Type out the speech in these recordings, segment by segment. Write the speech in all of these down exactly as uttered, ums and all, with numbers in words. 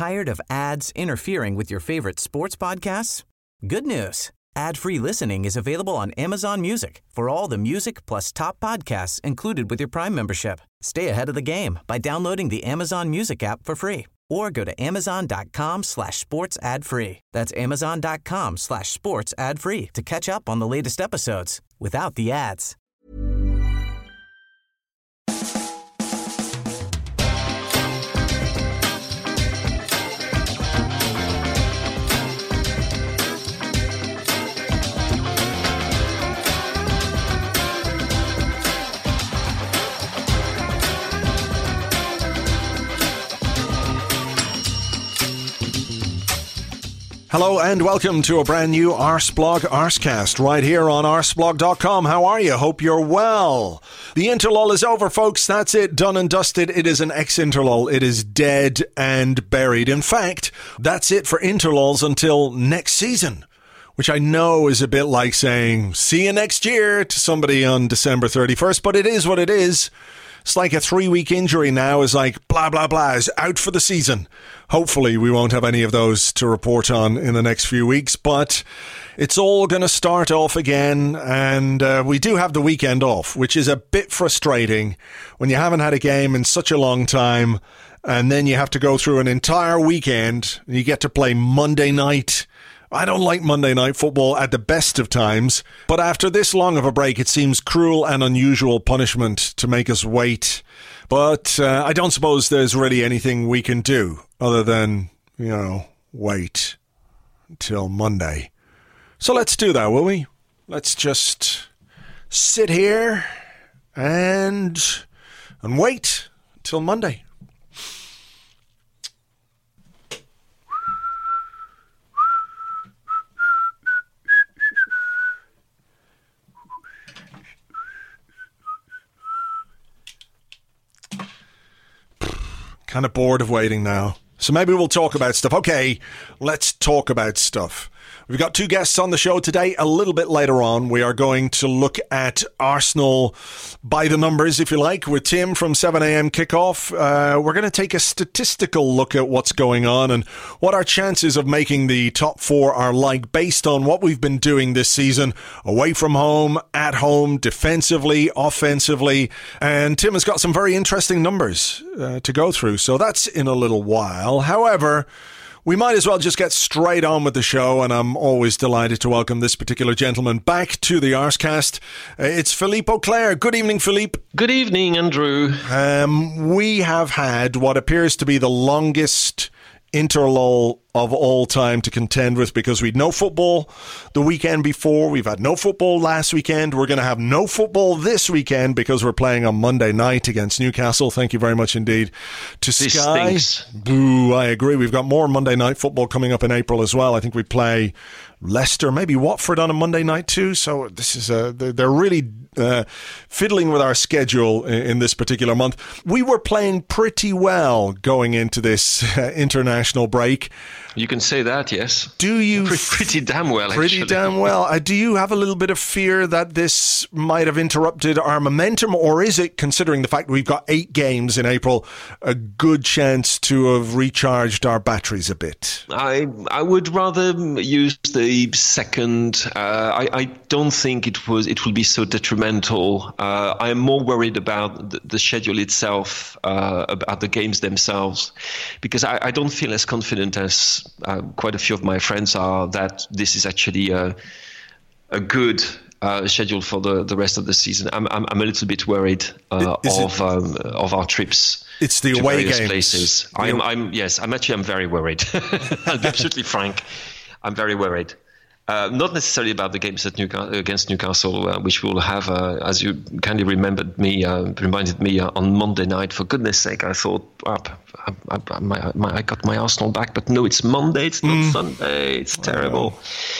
Tired of ads interfering with your favorite sports podcasts? Good news. Ad-free listening is available on Amazon Music for all the music plus top podcasts included with your Prime membership. Stay ahead of the game by downloading the Amazon Music app for free or go to amazon.com slash sports ad free. That's amazon.com slash sports ad free to catch up on the latest episodes without the ads. Hello and welcome to a brand new Arsblog Arscast right here on arsblog dot com. How are you? Hope you're well. The interlull is over, folks. That's it. Done and dusted. It is an ex-interlull. It is dead and buried. In fact, that's it for interlulls until next season, which I know is a bit like saying, see you next year to somebody on December thirty-first, but it is what it is. It's like a three-week injury now is like blah, blah, blah, is out for the season. Hopefully we won't have any of those to report on in the next few weeks, but it's all going to start off again, and uh, we do have the weekend off, which is a bit frustrating when you haven't had a game in such a long time, and then you have to go through an entire weekend, and you get to play Monday night. I don't like Monday night football at the best of times, but after this long of a break, it seems cruel and unusual punishment to make us wait. But uh, I don't suppose there's really anything we can do other than, you know, wait until Monday. So let's do that, will we? Let's just sit here and and wait till Monday. Kind of bored of waiting now. So maybe we'll talk about stuff. Okay, let's talk about stuff. We've got two guests on the show today. A little bit later on, we are going to look at Arsenal by the numbers, if you like, with Tim from seven a.m. kickoff. Uh, we're going to take a statistical look at what's going on and what our chances of making the top four are like based on what we've been doing this season, away from home, at home, defensively, offensively. And Tim has got some very interesting numbers uh, to go through. So that's in a little while. However, we might as well just get straight on with the show, and I'm always delighted to welcome this particular gentleman back to the Arscast. Uh, it's Philippe Auclair. Good evening, Philippe. Good evening, Andrew. Um, we have had what appears to be the longest interlull of all time to contend with because we'd no football the weekend before. We've had no football last weekend. We're going to have no football this weekend because we're playing on Monday night against Newcastle. Thank you very much indeed to this Sky. Stinks. Boo, I agree. We've got more Monday night football coming up in April as well. I think we play Leicester, maybe Watford on a Monday night too. So this is a, they're really uh, fiddling with our schedule in, in this particular month. We were playing pretty well going into this uh, international break. You can say that, yes. Do you pretty, pretty damn well? Pretty actually. damn well. Uh, do you have a little bit of fear that this might have interrupted our momentum, or is it, considering the fact we've got eight games in April, a good chance to have recharged our batteries a bit? I I would rather use the second. Uh, I I don't think it was it will be so detrimental. Uh, I am more worried about the, the schedule itself, uh, about the games themselves, because I, I don't feel as confident as Uh, quite a few of my friends are that this is actually a, a good uh, schedule for the, the rest of the season. I'm I'm, I'm a little bit worried uh, of it, um, of our trips. It's the to away various games. places. I'm I'm yes. I'm actually I'm very worried. I'll be absolutely frank. I'm very worried. Uh, not necessarily about the games at Newcastle, against Newcastle, uh, which we will have, uh, as you kindly remembered me, uh, reminded me uh, on Monday night. For goodness sake, I thought, oh, I, I, my, my, I got my Arsenal back, but no, it's Monday, it's not mm. Sunday. It's terrible.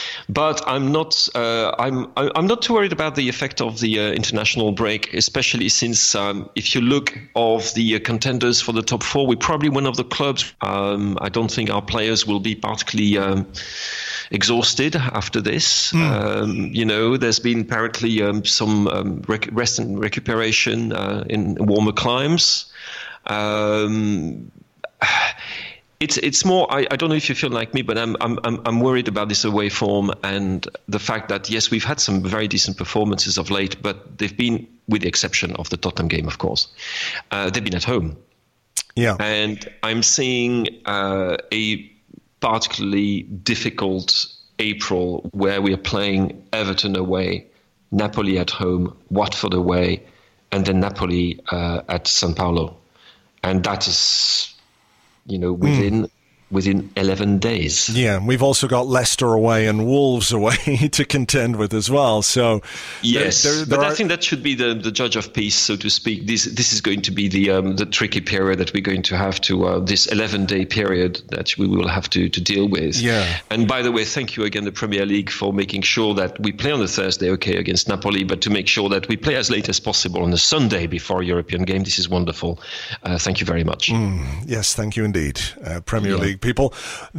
But I'm not. Uh, I'm. I'm not too worried about the effect of the uh, international break, especially since um, if you look of the uh, contenders for the top four, we're probably one of the clubs. Um, I don't think our players will be particularly um, exhausted after this. Mm. Um, you know, there's been apparently um, some um, rec- rest and recuperation uh, in warmer climes. Um, It's it's more. I, I don't know if you feel like me, but I'm I'm I'm I'm worried about this away form and the fact that yes, we've had some very decent performances of late, but they've been, with the exception of the Tottenham game, of course, uh, they've been at home. Yeah, and I'm seeing uh, a particularly difficult April where we are playing Everton away, Napoli at home, Watford away, and then Napoli uh, at San Paulo, and that is. You know, within mm. within eleven days. Yeah, we've also got Leicester away and Wolves away to contend with as well. So yes, there, there, there but are... I think that should be the, the judge of peace, so to speak. This this is going to be the um, the tricky period that we're going to have to uh, this eleven day period that we will have to, to deal with. Yeah. And by the way, thank you again, the Premier League, for making sure that we play on the Thursday, okay, against Napoli, but to make sure that we play as late as possible on the Sunday before a European game. This is wonderful. Uh, thank you very much. Mm, yes, thank you indeed, uh, Premier yeah. League people.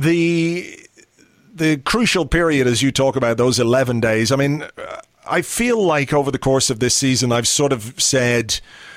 The the crucial period, as you talk about, those eleven days, I mean, I feel like over the course of this season, I've sort of said,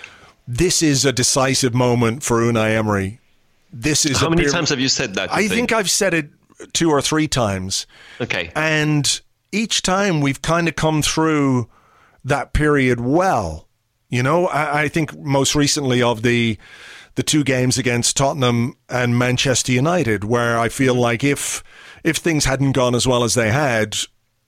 this is a decisive moment for Unai Emery. This is How a many peri- times have you said that? I think? think I've said it two or three times. Okay. And each time we've kind of come through that period well. You know, I, I think most recently of the the two games against Tottenham and Manchester United, where I feel like if if things hadn't gone as well as they had,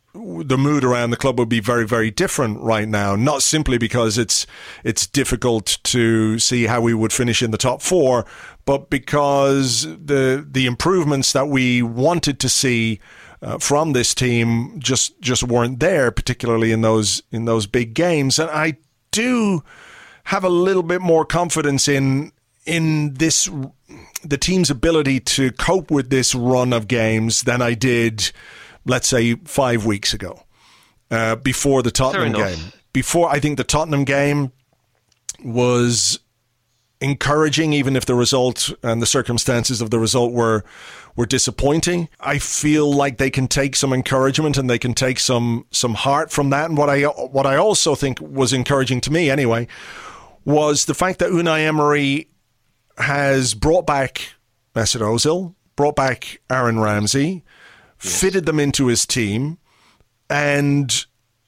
the mood around the club would be very, very different right now. Not simply because it's it's difficult to see how we would finish in the top four, but because the the improvements that we wanted to see uh, from this team just just weren't there, particularly in those in those big games. And I do have a little bit more confidence in in this the team's ability to cope with this run of games than I did, let's say, five weeks ago, uh, before the Tottenham game. Before, I think the Tottenham game was encouraging, even if the result and the circumstances of the result were were disappointing. I feel like they can take some encouragement and they can take some some heart from that. And what I what I also think was encouraging to me, anyway, was the fact that Unai Emery has brought back Mesut Ozil, brought back Aaron Ramsey, yes. fitted them into his team, and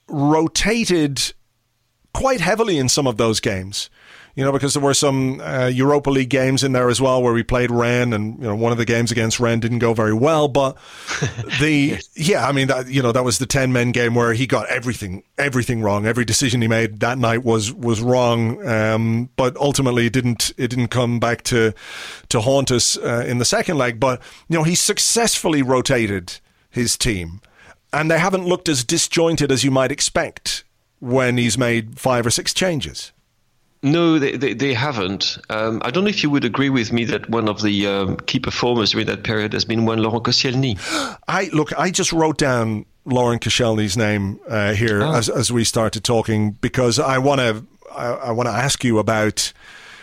rotated quite heavily in some of those games. You know, because there were some uh, Europa League games in there as well where we played Rennes, and you know, one of the games against Rennes didn't go very well. But the yes. yeah, I mean, that, you know, that was the ten men game where he got everything, everything wrong. Every decision he made that night was was wrong. Um, but ultimately, it didn't it didn't come back to to haunt us uh, in the second leg. But you know, he successfully rotated his team, and they haven't looked as disjointed as you might expect when he's made five or six changes. No, they, they, they haven't. Um, I don't know if you would agree with me that one of the um, key performers during that period has been one Laurent Koscielny. I look, I just wrote down Laurent Koscielny's name uh, here oh. as as we started talking because I want to I, I want to ask you about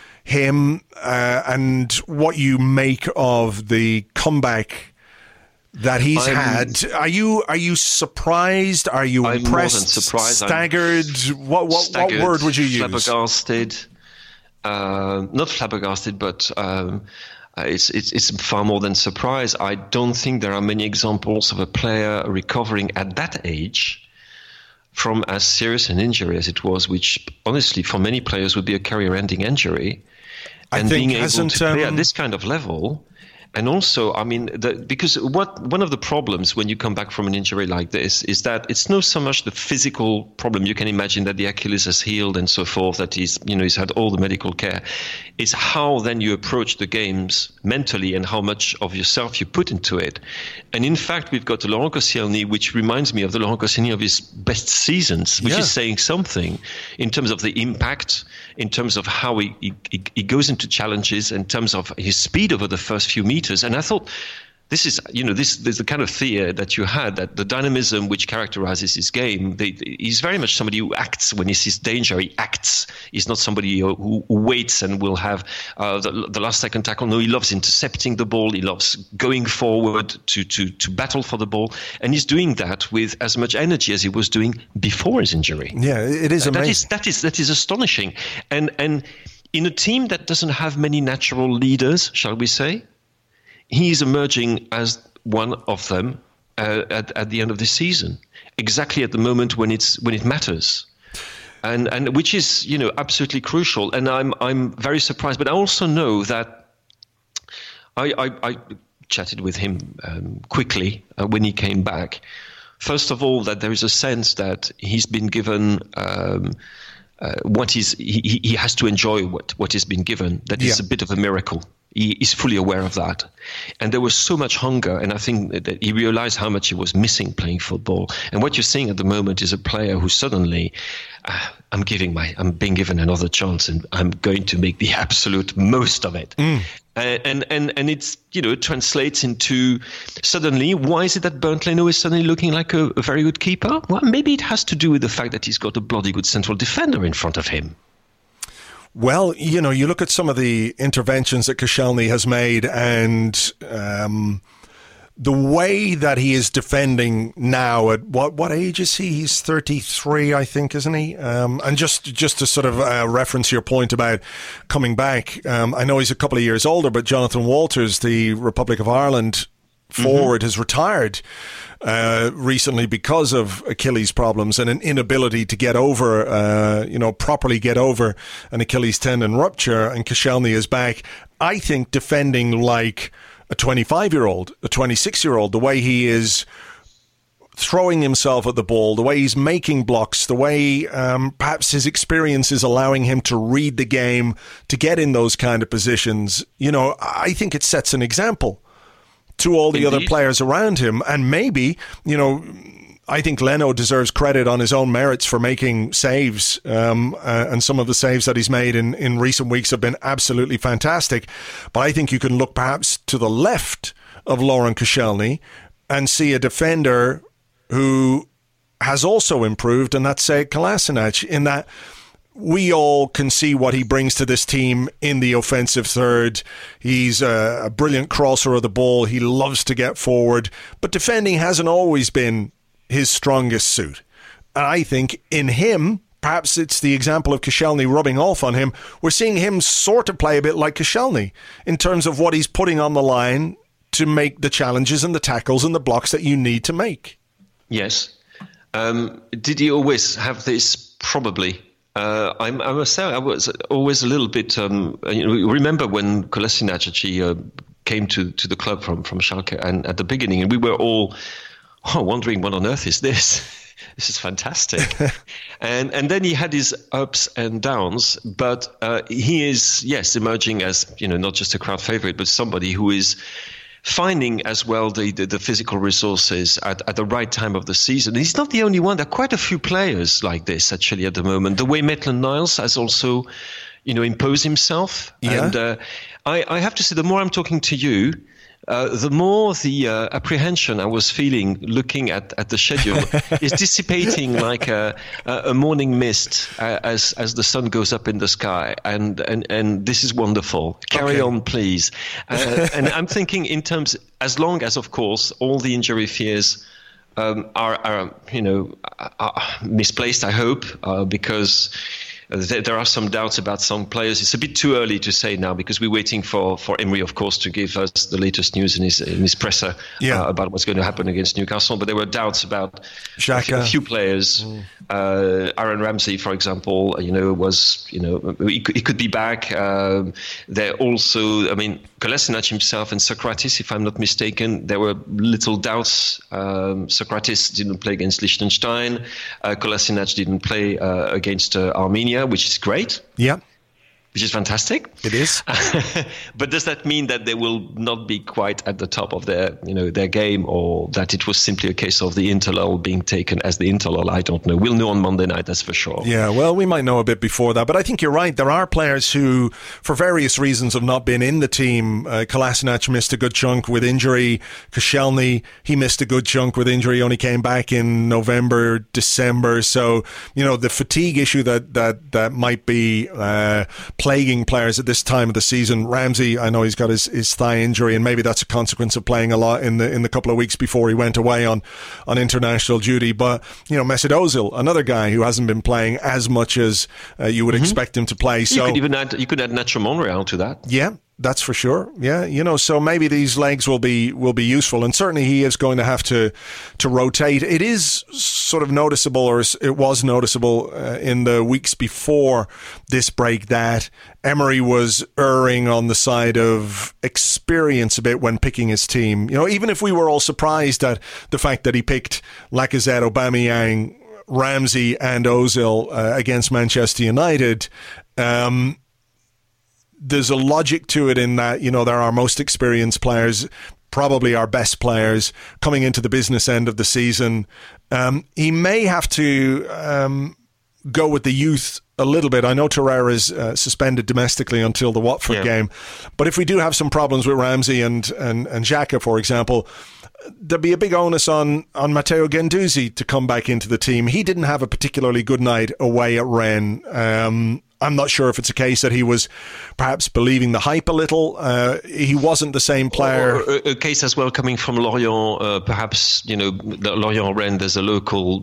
him uh, and what you make of the comeback that he's I'm, had. Are you are you surprised? Are you I'm impressed? More than surprised. Staggered? I'm what what staggered, what word would you use? Flabbergasted. Uh, not flabbergasted, but um, it's it's it's far more than surprise. I don't think there are many examples of a player recovering at that age from as serious an injury as it was, which honestly for many players would be a career-ending injury, I and think being able to play um, at this kind of level. And also, I mean, the, because what one of the problems when you come back from an injury like this is that it's not so much the physical problem. You can imagine that the Achilles has healed and so forth, that he's, you know, he's had all the medical care. It's how then you approach the games mentally and how much of yourself you put into it. And in fact, we've got Laurent Koscielny, which reminds me of the Laurent Koscielny of his best seasons, which yeah. is saying something in terms of the impact, in terms of how he, he, he goes into challenges, in terms of his speed over the first few meters. And I thought, this is, you know, this is the kind of fear that you had, that the dynamism which characterizes his game. They, he's very much somebody who acts when he sees danger. He acts. He's not somebody who, who waits and will have uh, the, the last second tackle. No, he loves intercepting the ball. He loves going forward to, to, to battle for the ball. And he's doing that with as much energy as he was doing before his injury. Yeah, it is amazing. That is, that is, that is astonishing. And, and in a team that doesn't have many natural leaders, shall we say, he's emerging as one of them uh, at, at the end of the season, exactly at the moment when it's when it matters. And and which is, you know, absolutely crucial. And I'm I'm very surprised. But I also know that I I, I chatted with him um, quickly uh, when he came back. First of all, that there is a sense that he's been given um, uh, what is he, he has to enjoy what what has been given. That is yeah. a bit of a miracle. He is fully aware of that. And there was so much hunger, and I think that he realized how much he was missing playing football. And what you're seeing at the moment is a player who suddenly, uh, I'm giving my, I'm being given another chance, and I'm going to make the absolute most of it. Mm. Uh, and and and it's, you know, translates into suddenly, why is it that Bernd Leno is suddenly looking like a, a very good keeper? Well, maybe it has to do with the fact that he's got a bloody good central defender in front of him. Well, you know, you look at some of the interventions that Koscielny has made, and um, the way that he is defending now at what what age is he? He's thirty-three, I think, isn't he? Um, and just just to sort of uh, reference your point about coming back, um, I know he's a couple of years older, but Jonathan Walters, the Republic of Ireland forward, mm-hmm. has retired uh, recently because of Achilles problems and an inability to get over, uh, you know, properly get over an Achilles tendon rupture. And Koscielny is back, I think, defending like a twenty-five-year-old, a twenty-six-year-old, the way he is throwing himself at the ball, the way he's making blocks, the way um, perhaps his experience is allowing him to read the game, to get in those kind of positions. You know, I think it sets an example to all the Indeed. Other players around him. And maybe, you know, I think Leno deserves credit on his own merits for making saves. Um, uh, and some of the saves that he's made in, in recent weeks have been absolutely fantastic. But I think you can look perhaps to the left of Laurent Koscielny and see a defender who has also improved, and that's Sead Kolasinac, in that we all can see what he brings to this team in the offensive third. He's a, a brilliant crosser of the ball. He loves to get forward, but defending hasn't always been his strongest suit. And I think in him, perhaps it's the example of Koscielny rubbing off on him, we're seeing him sort of play a bit like Koscielny in terms of what he's putting on the line to make the challenges and the tackles and the blocks that you need to make. Yes. Um, did he always have this? Probably. Uh, I'm, I must say, I was always a little bit. Um, you know, remember when Kolasinac actually uh, came to, to the club from from Schalke, and at the beginning, and we were all oh, wondering, what on earth is this? This is fantastic. and and then he had his ups and downs, but uh, he is yes emerging as, you know, not just a crowd favorite, but somebody who is finding as well the, the, the physical resources at, at the right time of the season. He's not the only one. There are quite a few players like this actually at the moment. The way Maitland-Niles has also, you know, imposed himself. Yeah. And uh, I, I have to say, the more I'm talking to you, Uh, the more the uh, apprehension I was feeling looking at, at the schedule is dissipating like a, a morning mist uh, as as the sun goes up in the sky. And and, and this is wonderful. Carry okay. on, please. Uh, and I'm thinking in terms, as long as, of course, all the injury fears um, are, are, you know, are misplaced, I hope, uh, because there are some doubts about some players. It's a bit too early to say now because we're waiting for, for Emery, of course, to give us the latest news in his in his presser yeah. uh, about what's going to happen against Newcastle. But there were doubts about a few, a few players. Mm. Uh, Aaron Ramsey, for example, you know, was you know he could, he could be back. Um, there also, I mean, Kolasinac himself and Socrates, if I'm not mistaken, there were little doubts. Um, Socrates didn't play against Liechtenstein. Uh, Kolasinac didn't play uh, against uh, Armenia, which is great. Yeah. Which is fantastic. It is. But does that mean that they will not be quite at the top of their, you know, their game, or that it was simply a case of the interlull being taken as the interlull? I don't know. We'll know on Monday night, that's for sure. Yeah, well, we might know a bit before that. But I think you're right. There are players who, for various reasons, have not been in the team. Uh, Kolasinac missed a good chunk with injury. Koscielny, he missed a good chunk with injury, only came back in November, December. So, you know, the fatigue issue that, that, that might be uh, plaguing players at this time of the season. Ramsey, I know he's got his, his thigh injury, and maybe that's a consequence of playing a lot in the in the couple of weeks before he went away on, on international duty. But, you know, Mesut Ozil, another guy who hasn't been playing as much as uh, you would mm-hmm. expect him to play. So you could even add, you could add Nacho Monreal to that. Yeah. That's for sure. Yeah, you know, so maybe these legs will be will be useful, and certainly he is going to have to to rotate. It is sort of noticeable, or it was noticeable uh, in the weeks before this break, that Emery was erring on the side of experience a bit when picking his team. You know, even if we were all surprised at the fact that he picked Lacazette, Aubameyang, Ramsey and Ozil uh, against Manchester United, um, there's a logic to it in that, you know, they're our most experienced players, probably our best players coming into the business end of the season. Um, he may have to um, go with the youth a little bit. I know Torreira is uh, suspended domestically until the Watford yeah. game, but if we do have some problems with Ramsey and, and, and Xhaka, for example, there'd be a big onus on, on Matteo Guendouzi to come back into the team. He didn't have a particularly good night away at Rennes. Um, I'm not sure if it's a case that he was perhaps believing the hype a little. Uh, he wasn't the same player. Or a, a case as well coming from Lorient, uh, perhaps, you know, Lorient-Rennes, there's a local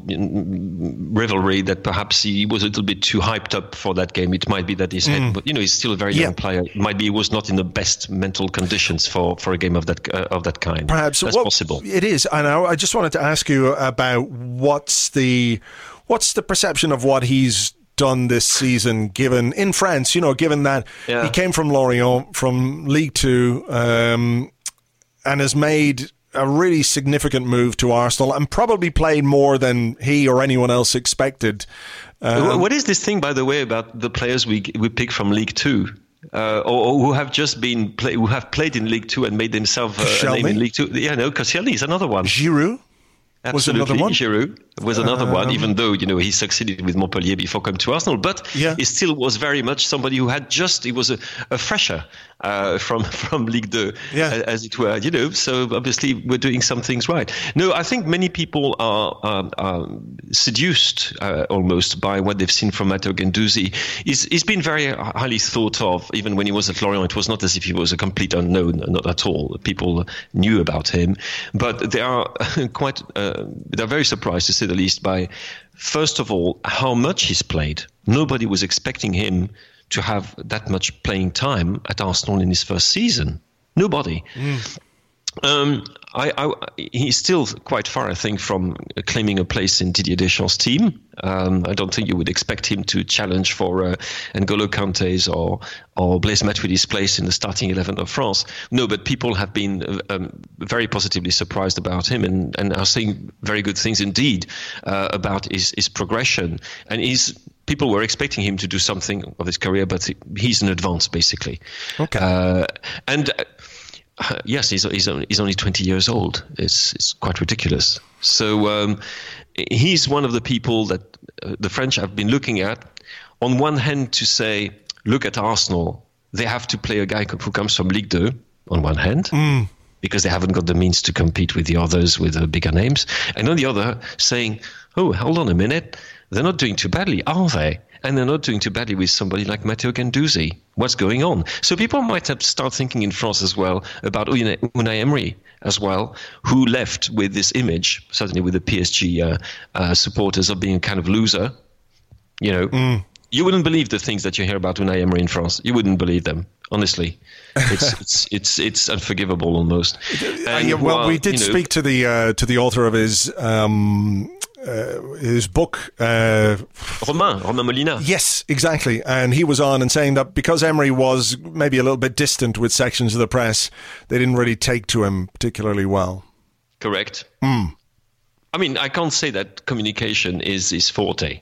rivalry that perhaps he was a little bit too hyped up for that game. It might be that his mm. head, but, you know, he's still a very young yeah. player. It might be he was not in the best mental conditions for, for a game of that uh, of that kind. Perhaps. That's well, possible. It is. I know. I just wanted to ask you about what's the what's the perception of what he's done this season, given in France, you know, given that yeah. he came from Lorient, from League Two, um, and has made a really significant move to Arsenal and probably played more than he or anyone else expected. Um, what is this thing, by the way, about the players we we pick from League Two? Uh, or, or who have just been play, who have played in League Two and made themselves uh, a name in League Two? Yeah, no, Koscielny is another one. Giroud. Absolutely. Was another one? Giroud was another um, one, even though, you know, he succeeded with Montpellier before coming to Arsenal. But yeah. he still was very much somebody who had just, he was a, a fresher uh, from, from Ligue two, yeah. as it were, you know. So obviously we're doing some things right. No, I think many people are, are, are seduced uh, almost by what they've seen from Matteo Guendouzi. He's, he's been very highly thought of, even when he was at Lorient. It was not as if he was a complete unknown, not at all. People knew about him. But they are quite, uh, they're very surprised, to say the least, by, first of all, how much he's played. Nobody was expecting him to have that much playing time at Arsenal in his first season. Nobody. Mm. Um, I, I, he's still quite far, I think, from claiming a place in Didier Deschamps' team. Um, I don't think you would expect him to challenge for uh, N'Golo Kante's or or Blaise Matuidi's place in the starting eleven of France. No, but people have been um, very positively surprised about him and, and are saying very good things indeed uh, about his, his progression. And he's people were expecting him to do something of his career, but he's in advance, basically. Okay. Uh, and... Uh, Uh, yes, he's he's only, he's only twenty years old. It's it's quite ridiculous. So um, he's one of the people that uh, the French have been looking at. On one hand, to say, look at Arsenal, they have to play a guy who comes from Ligue two. On one hand, mm. because they haven't got the means to compete with the others with the bigger names, and on the other, saying, oh, hold on a minute, they're not doing too badly, are they? And they're not doing too badly with somebody like Matteo Guendouzi. What's going on? So people might have start thinking in France as well about Unai Emery as well, who left with this image, certainly with the P S G uh, uh, supporters, of being a kind of loser. You know, mm. you wouldn't believe the things that you hear about Unai Emery in France. You wouldn't believe them, honestly. It's it's it's it's unforgivable almost. And, uh, well, we did you know, speak to the uh, to the author of his. Um, Uh, his book, uh, Romain, Romain Molina. Yes, exactly. And he was on and saying that because Emery was maybe a little bit distant with sections of the press, they didn't really take to him particularly well. Correct. Mm. I mean, I can't say that communication is his forte.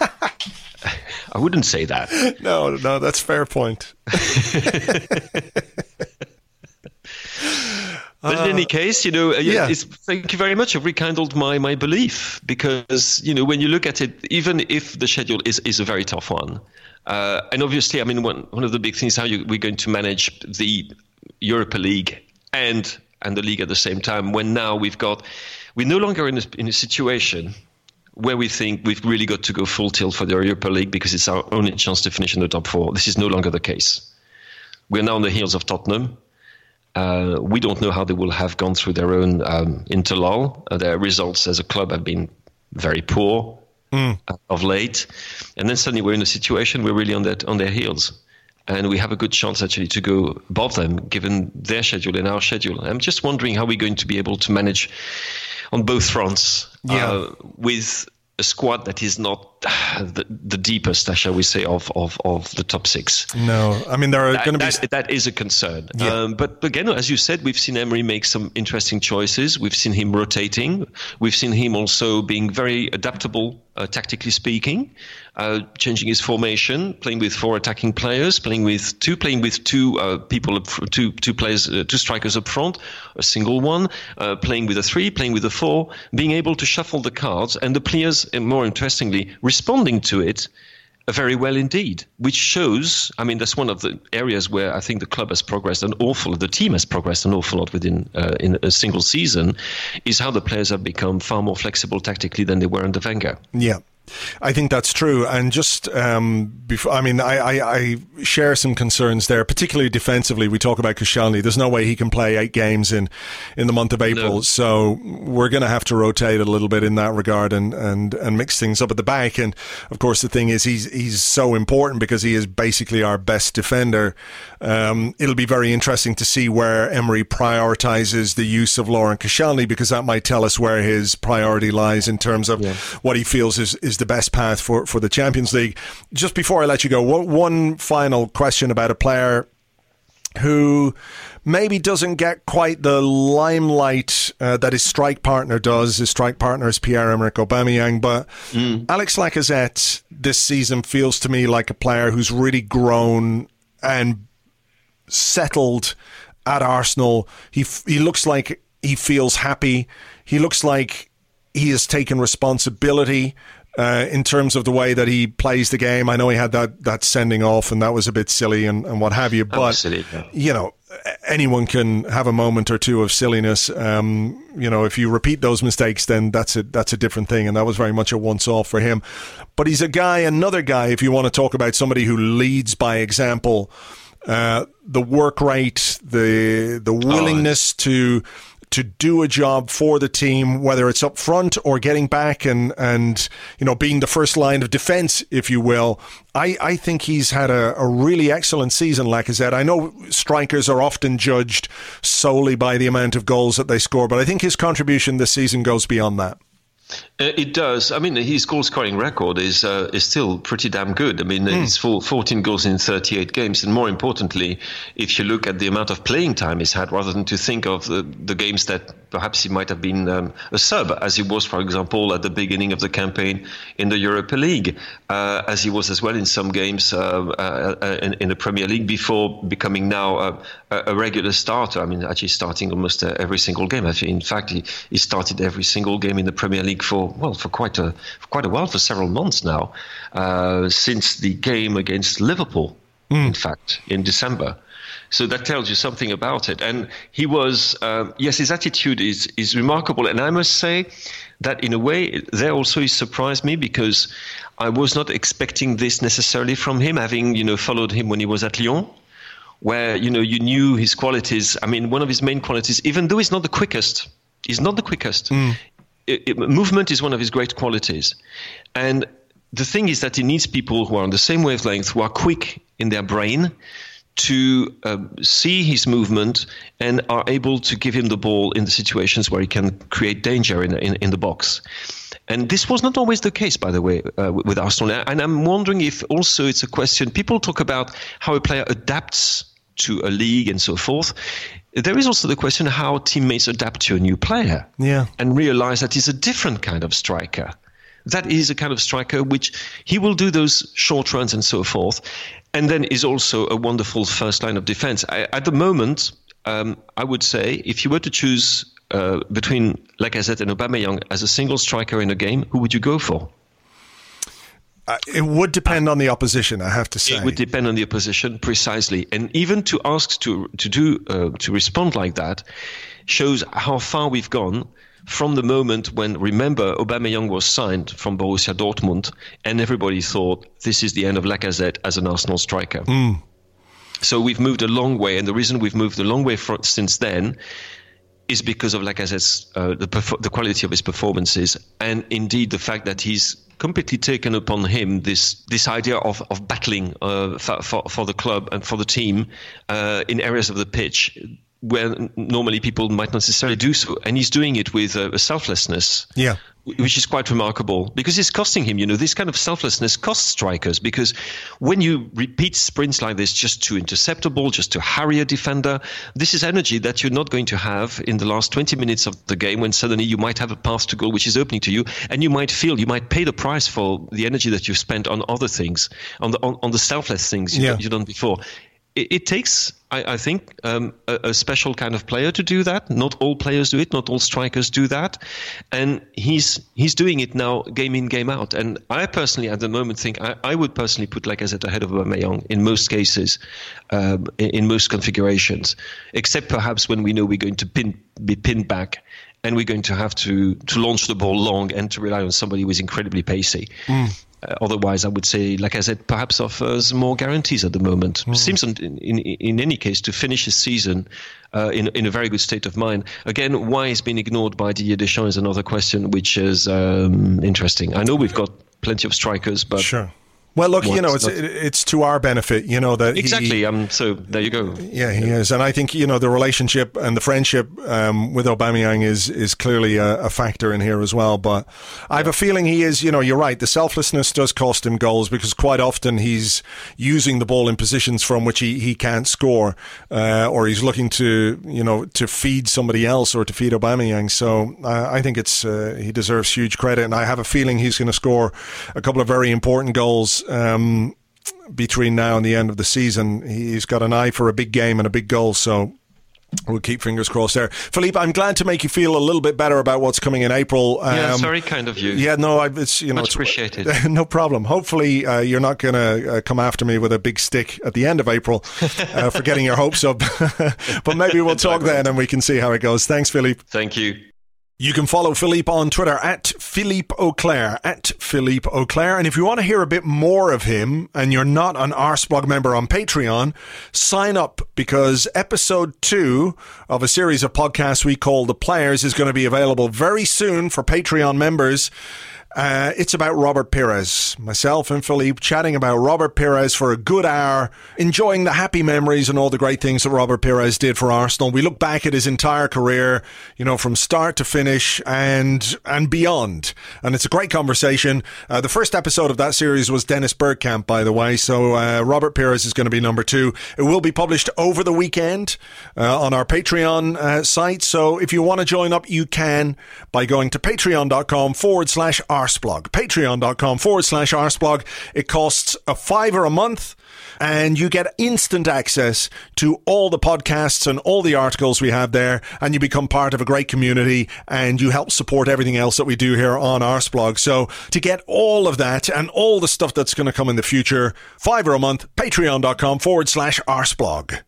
I wouldn't say that. No, no, that's a fair point. But in any case, you know, yeah. it's, thank you very much. You've rekindled my, my belief because, you know, when you look at it, even if the schedule is, is a very tough one, uh, and obviously, I mean, one, one of the big things is how you, we're going to manage the Europa League and and the league at the same time, when now we've got, we're no longer in a, in a situation where we think we've really got to go full tilt for the Europa League because it's our only chance to finish in the top four. This is no longer the case. We're now on the heels of Tottenham. Uh, we don't know how they will have gone through their own um, interlull. Uh, their results as a club have been very poor mm. uh, of late. And then suddenly we're in a situation we're really on, that, on their heels. and we have a good chance actually to go above them, given their schedule and our schedule. I'm just wondering how we're going to be able to manage on both fronts yeah. uh, with a squad that is not the, the deepest, shall we say, of, of, of the top six. No, I mean, there are that, going to be... That, that is a concern. Yeah. Um, but again, as you said, we've seen Emery make some interesting choices. We've seen him rotating. We've seen him also being very adaptable, uh, tactically speaking, uh, changing his formation, playing with four attacking players, playing with two, playing with two uh, people, up, two two players, uh, two strikers up front, a single one, uh, playing with a three, playing with a four, being able to shuffle the cards, and the players, and more interestingly, responding to it very well indeed, which shows, I mean, that's one of the areas where I think the club has progressed an awful, the team has progressed an awful lot within uh, in a single season, is how the players have become far more flexible tactically than they were under Wenger. Yeah. I think that's true. And just um, before, I mean, I, I, I share some concerns there, particularly defensively. We talk about Koscielny. There's no way he can play eight games in, in the month of April. No. So we're going to have to rotate a little bit in that regard and, and, and mix things up at the back. And of course, the thing is, he's he's so important because he is basically our best defender. Um, it'll be very interesting to see where Emery prioritizes the use of Laurent Koscielny, because that might tell us where his priority lies in terms of yeah. what he feels is, is the best path for, for the Champions League. Just before I let you go, one final question about a player who maybe doesn't get quite the limelight uh, that his strike partner does. His strike partner is Pierre-Emerick Aubameyang, but mm. Alex Lacazette this season feels to me like a player who's really grown and settled at Arsenal. He he looks like he feels happy. He looks like he has taken responsibility Uh, in terms of the way that he plays the game. I know he had that, that sending off and that was a bit silly and, and what have you, but silly, yeah. you know, anyone can have a moment or two of silliness. Um, you know, if you repeat those mistakes, then that's a, that's a different thing, and that was very much a once-off for him. But he's a guy, another guy, if you want to talk about somebody who leads by example, uh, the work rate, the the willingness oh. to to do a job for the team, whether it's up front or getting back and, and you know, being the first line of defence, if you will. I, I think he's had a, a really excellent season, Lacazette. I know strikers are often judged solely by the amount of goals that they score, but I think his contribution this season goes beyond that. Uh, it does. I mean, his goal-scoring record is uh, is still pretty damn good. I mean, mm. he's full fourteen goals in thirty-eight games, and more importantly, if you look at the amount of playing time he's had, rather than to think of the, the games that perhaps he might have been um, a sub, as he was, for example, at the beginning of the campaign in the Europa League, uh, as he was as well in some games uh, uh, in, in the Premier League before becoming now a, a regular starter. I mean, actually starting almost uh, every single game. Actually, in fact, he, he started every single game in the Premier League for well for quite a for quite a while, for several months now, uh, since the game against Liverpool, mm. in fact, in December. So that tells you something about it. And he was, uh, yes, his attitude is is remarkable. And I must say that in a way, there also he surprised me, because I was not expecting this necessarily from him, having, you know, followed him when he was at Lyon, where, you know, you knew his qualities. I mean, one of his main qualities, even though he's not the quickest, he's not the quickest. Mm. It, it, movement is one of his great qualities. And the thing is that he needs people who are on the same wavelength, who are quick in their brain, to uh, see his movement and are able to give him the ball in the situations where he can create danger in, in, in the box. And this was not always the case, by the way, uh, with Arsenal. And I'm wondering if also it's a question, people talk about how a player adapts to a league and so forth. There is also the question how teammates adapt to a new player, yeah, and realize that he's a different kind of striker. That is a kind of striker which he will do those short runs and so forth, and then is also a wonderful first line of defense. I, at the moment, um, I would say if you were to choose uh, between Lacazette and Aubameyang as a single striker in a game, who would you go for? Uh, it would depend on the opposition, I have to say. It would depend on the opposition, precisely. And even to ask to to do uh, to respond like that shows how far we've gone from the moment when, remember, Aubameyang was signed from Borussia Dortmund, and everybody thought this is the end of Lacazette as an Arsenal striker. Mm. So we've moved a long way, and the reason we've moved a long way for, since then is because of Lacazette's uh, the perf- the quality of his performances, and indeed the fact that he's completely taken upon him this this idea of of battling uh, for, for for the club and for the team uh, in areas of the pitch where normally people might not necessarily do so, and he's doing it with a, a selflessness. Yeah. Which is quite remarkable, because it's costing him, you know, this kind of selflessness costs strikers, because when you repeat sprints like this just to intercept a ball, just to harry a defender, this is energy that you're not going to have in the last twenty minutes of the game, when suddenly you might have a pass to goal which is opening to you, and you might feel, you might pay the price for the energy that you've spent on other things, on the on, on the selfless things you've, yeah. you've done before. It, it takes, I, I think, um, a, a special kind of player to do that. Not all players do it. Not all strikers do that. And he's he's doing it now, game in, game out. And I personally, at the moment, think I, I would personally put Lacazette ahead of Aubameyang in most cases, um, in, in most configurations, except perhaps when we know we're going to pin, be pinned back and we're going to have to, to launch the ball long and to rely on somebody who is incredibly pacey. Mm. Uh, otherwise, I would say Lacazette perhaps offers more guarantees at the moment. Mm. Seems, in, in in any case, to finish his season uh, in in a very good state of mind. Again, why he's been ignored by Didier Deschamps is another question, which is um, interesting. I know we've got plenty of strikers, but sure. Well, look, What? you know, it's Not- it's to our benefit, you know, that exactly. He, Um. So there you go. yeah, he is, and I think, you know, the relationship and the friendship um, with Aubameyang is is clearly a, a factor in here as well. But I have a feeling he is, you know, you're right. The selflessness does cost him goals, because quite often he's using the ball in positions from which he, he can't score, uh, or he's looking to, you know, to feed somebody else or to feed Aubameyang. So uh, I think it's uh, he deserves huge credit, and I have a feeling he's going to score a couple of very important goals Um, between now and the end of the season. He's got an eye for a big game and a big goal, so we'll keep fingers crossed there. Philippe, I'm glad to make you feel a little bit better about what's coming in April. Um, Yeah, sorry, kind of you. Yeah, no, I, it's you know, Much it's, appreciated. No problem. Hopefully, uh, you're not going to uh, come after me with a big stick at the end of April uh, for getting your hopes up. But maybe we'll talk then, and we can see how it goes. Thanks, Philippe. Thank you. You can follow Philippe on Twitter at Philippe Auclair, at Philippe Auclair. And if you want to hear a bit more of him and you're not an Arsblog member on Patreon, sign up, because episode two of a series of podcasts we call The Players is going to be available very soon for Patreon members. Uh, it's about Robert Pires. Myself and Philippe chatting about Robert Pires for a good hour, enjoying the happy memories and all the great things that Robert Pires did for Arsenal. We look back at his entire career, you know, from start to finish and and beyond. And it's a great conversation. Uh, the first episode of that series was Dennis Bergkamp, by the way. So uh, Robert Pires is going to be number two. It will be published over the weekend uh, on our Patreon uh, site. So if you want to join up, you can by going to patreon.com forward slash Arsblog. Patreon.com forward slash Arsblog. It costs a fiver a month, and you get instant access to all the podcasts and all the articles we have there, and you become part of a great community, and you help support everything else that we do here on Arsblog. So to get all of that and all the stuff that's going to come in the future, fiver a month, patreon.com forward slash Arsblog.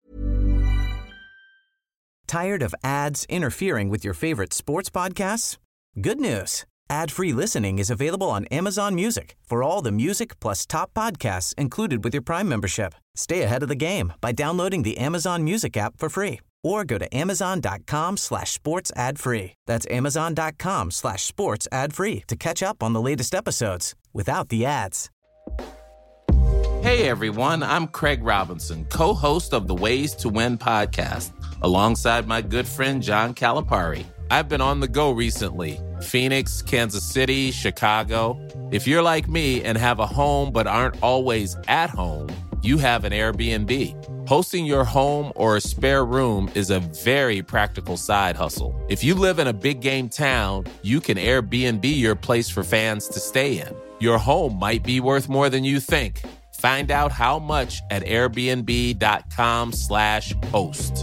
Tired of ads interfering with your favorite sports podcasts? Good news. Ad-free listening is available on Amazon Music for all the music plus top podcasts included with your Prime membership. Stay ahead of the game by downloading the Amazon Music app for free, or go to amazon.com slash sports ad free. That's amazon.com slash sports ad free to catch up on the latest episodes without the ads. Hey everyone, I'm Craig Robinson, co-host of the Ways to Win podcast, alongside my good friend John Calipari. I've been on the go recently. Phoenix, Kansas City, Chicago. If you're like me and have a home but aren't always at home, you have an Airbnb. Hosting your home or a spare room is a very practical side hustle. If you live in a big game town, you can Airbnb your place for fans to stay in. Your home might be worth more than you think. Find out how much at airbnb.com slash host.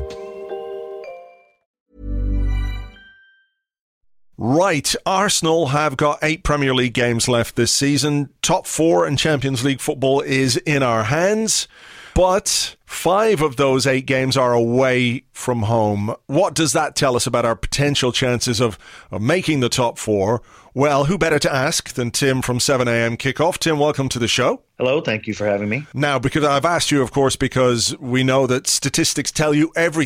Right, Arsenal have got eight Premier League games left this season. Top four in Champions League football is in our hands, but five of those eight games are away from home. What does that tell us about our potential chances of, of making the top four? Well, who better to ask than Tim from seven a.m. Kickoff. Tim, welcome to the show. Hello, thank you for having me. Now, because I've asked you, of course, because we know that statistics tell you everything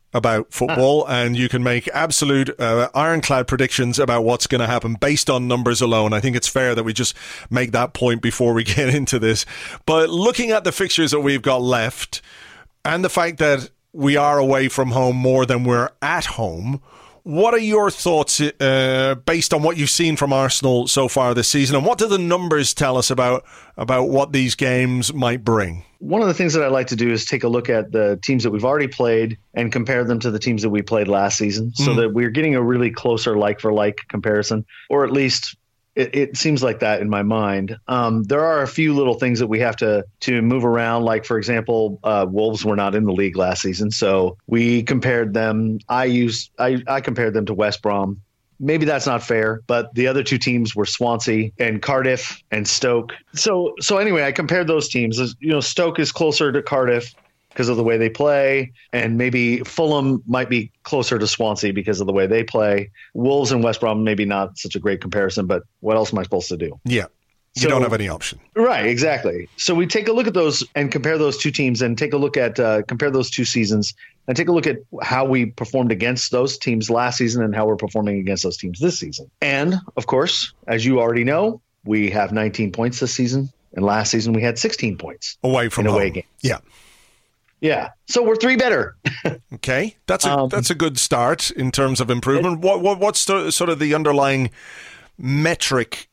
about football, and you can make absolute uh, ironclad predictions about what's going to happen based on numbers alone. I think it's fair that we just make that point before we get into this. But looking at the fixtures that we've got left, and the fact that we are away from home more than we're at home, what are your thoughts uh, based on what you've seen from Arsenal so far this season, and what do the numbers tell us about about what these games might bring? One of the things that I like to do is take a look at the teams that we've already played and compare them to the teams that we played last season, so mm. that we're getting a really closer like-for-like comparison, or at least it, it seems like that in my mind. Um, there are a few little things that we have to to move around. Like, for example, uh, Wolves were not in the league last season, so we compared them. I used I, I compared them to West Brom. Maybe that's not fair, but the other two teams were Swansea and Cardiff and Stoke. So so anyway, I compared those teams. You know, Stoke is closer to Cardiff because of the way they play, and maybe Fulham might be closer to Swansea because of the way they play. Wolves and West Brom, maybe not such a great comparison, but what else am I supposed to do? Yeah. You so, don't have any option. Right, exactly. So we take a look at those and compare those two teams and take a look at uh, compare those two seasons and take a look at how we performed against those teams last season and how we're performing against those teams this season. And, of course, as you already know, we have nineteen points this season, and last season we had sixteen points. Away from in home. away games. Yeah. Yeah. So we're three better. Okay. That's a um, that's a good start in terms of improvement. It, what, what What's the, sort of the underlying metric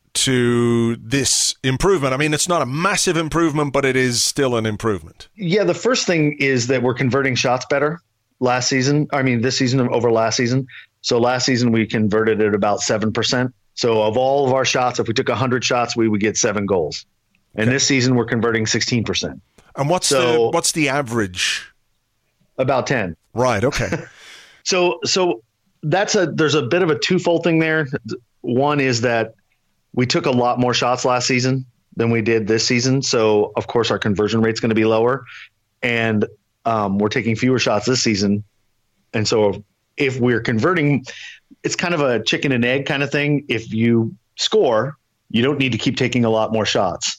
to this improvement? I mean, it's not a massive improvement, but it is still an improvement. Yeah, the first thing is that we're converting shots better last season. I mean, this season over last season. So last season we converted at about seven percent. So of all of our shots, if we took one hundred shots, we would get seven goals. And okay. This season we're converting sixteen percent. And what's so, the what's the average? About ten. Right, okay. so so that's a there's a bit of a twofold thing there. One is that we took a lot more shots last season than we did this season. So, of course, our conversion rate's going to be lower. And um, we're taking fewer shots this season. And so if we're converting, it's kind of a chicken and egg kind of thing. If you score, you don't need to keep taking a lot more shots.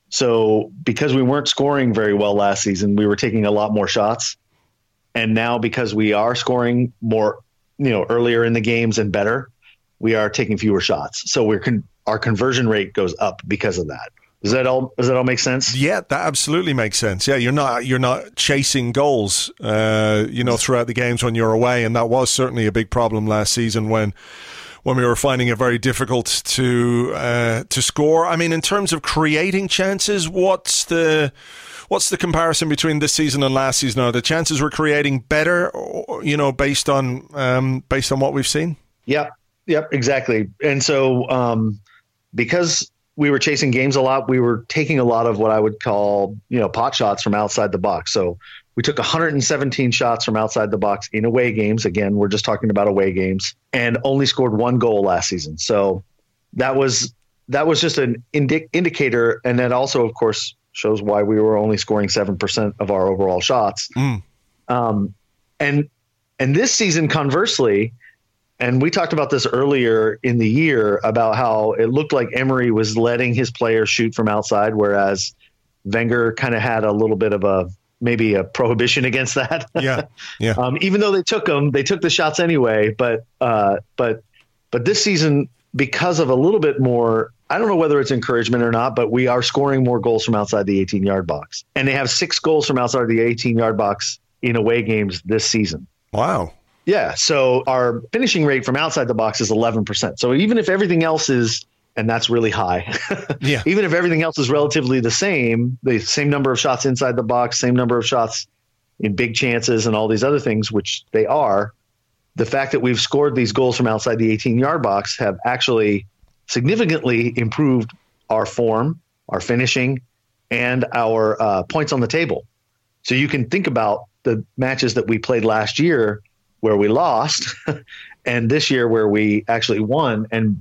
So because we weren't scoring very well last season, we were taking a lot more shots. And now because we are scoring more, you know, earlier in the games and better, we are taking fewer shots. So we're con- our conversion rate goes up because of that. Does that all does that all make sense? Yeah, that absolutely makes sense. Yeah, you're not you're not chasing goals, uh, you know, throughout the games when you're away, and that was certainly a big problem last season when when we were finding it very difficult to uh, to score. I mean, in terms of creating chances, what's the what's the comparison between this season and last season? Are the chances we're creating better, or, you know, based on um, based on what we've seen? Yep, yep, exactly. And so um, because we were chasing games a lot, we were taking a lot of what I would call, you know, pot shots from outside the box. So we took one hundred seventeen shots from outside the box in away games. Again, we're just talking about away games, and only scored one goal last season. So that was that was just an indi- indicator. And that also, of course, shows why we were only scoring seven percent of our overall shots. Mm. Um, and and this season, conversely, and we talked about this earlier in the year about how it looked like Emery was letting his players shoot from outside, whereas Wenger kind of had a little bit of a maybe a prohibition against that. Yeah, yeah. um, even though they took them, they took the shots anyway. But uh, but but this season, because of a little bit more, I don't know whether it's encouragement or not, but we are scoring more goals from outside the eighteen-yard box, and they have six goals from outside the eighteen-yard box in away games this season. Wow. Yeah, so our finishing rate from outside the box is eleven percent. So even if everything else is, and that's really high, yeah. Even if everything else is relatively the same, the same number of shots inside the box, same number of shots in big chances and all these other things, which they are, the fact that we've scored these goals from outside the eighteen-yard box have actually significantly improved our form, our finishing, and our uh, points on the table. So you can think about the matches that we played last year where we lost and this year where we actually won. And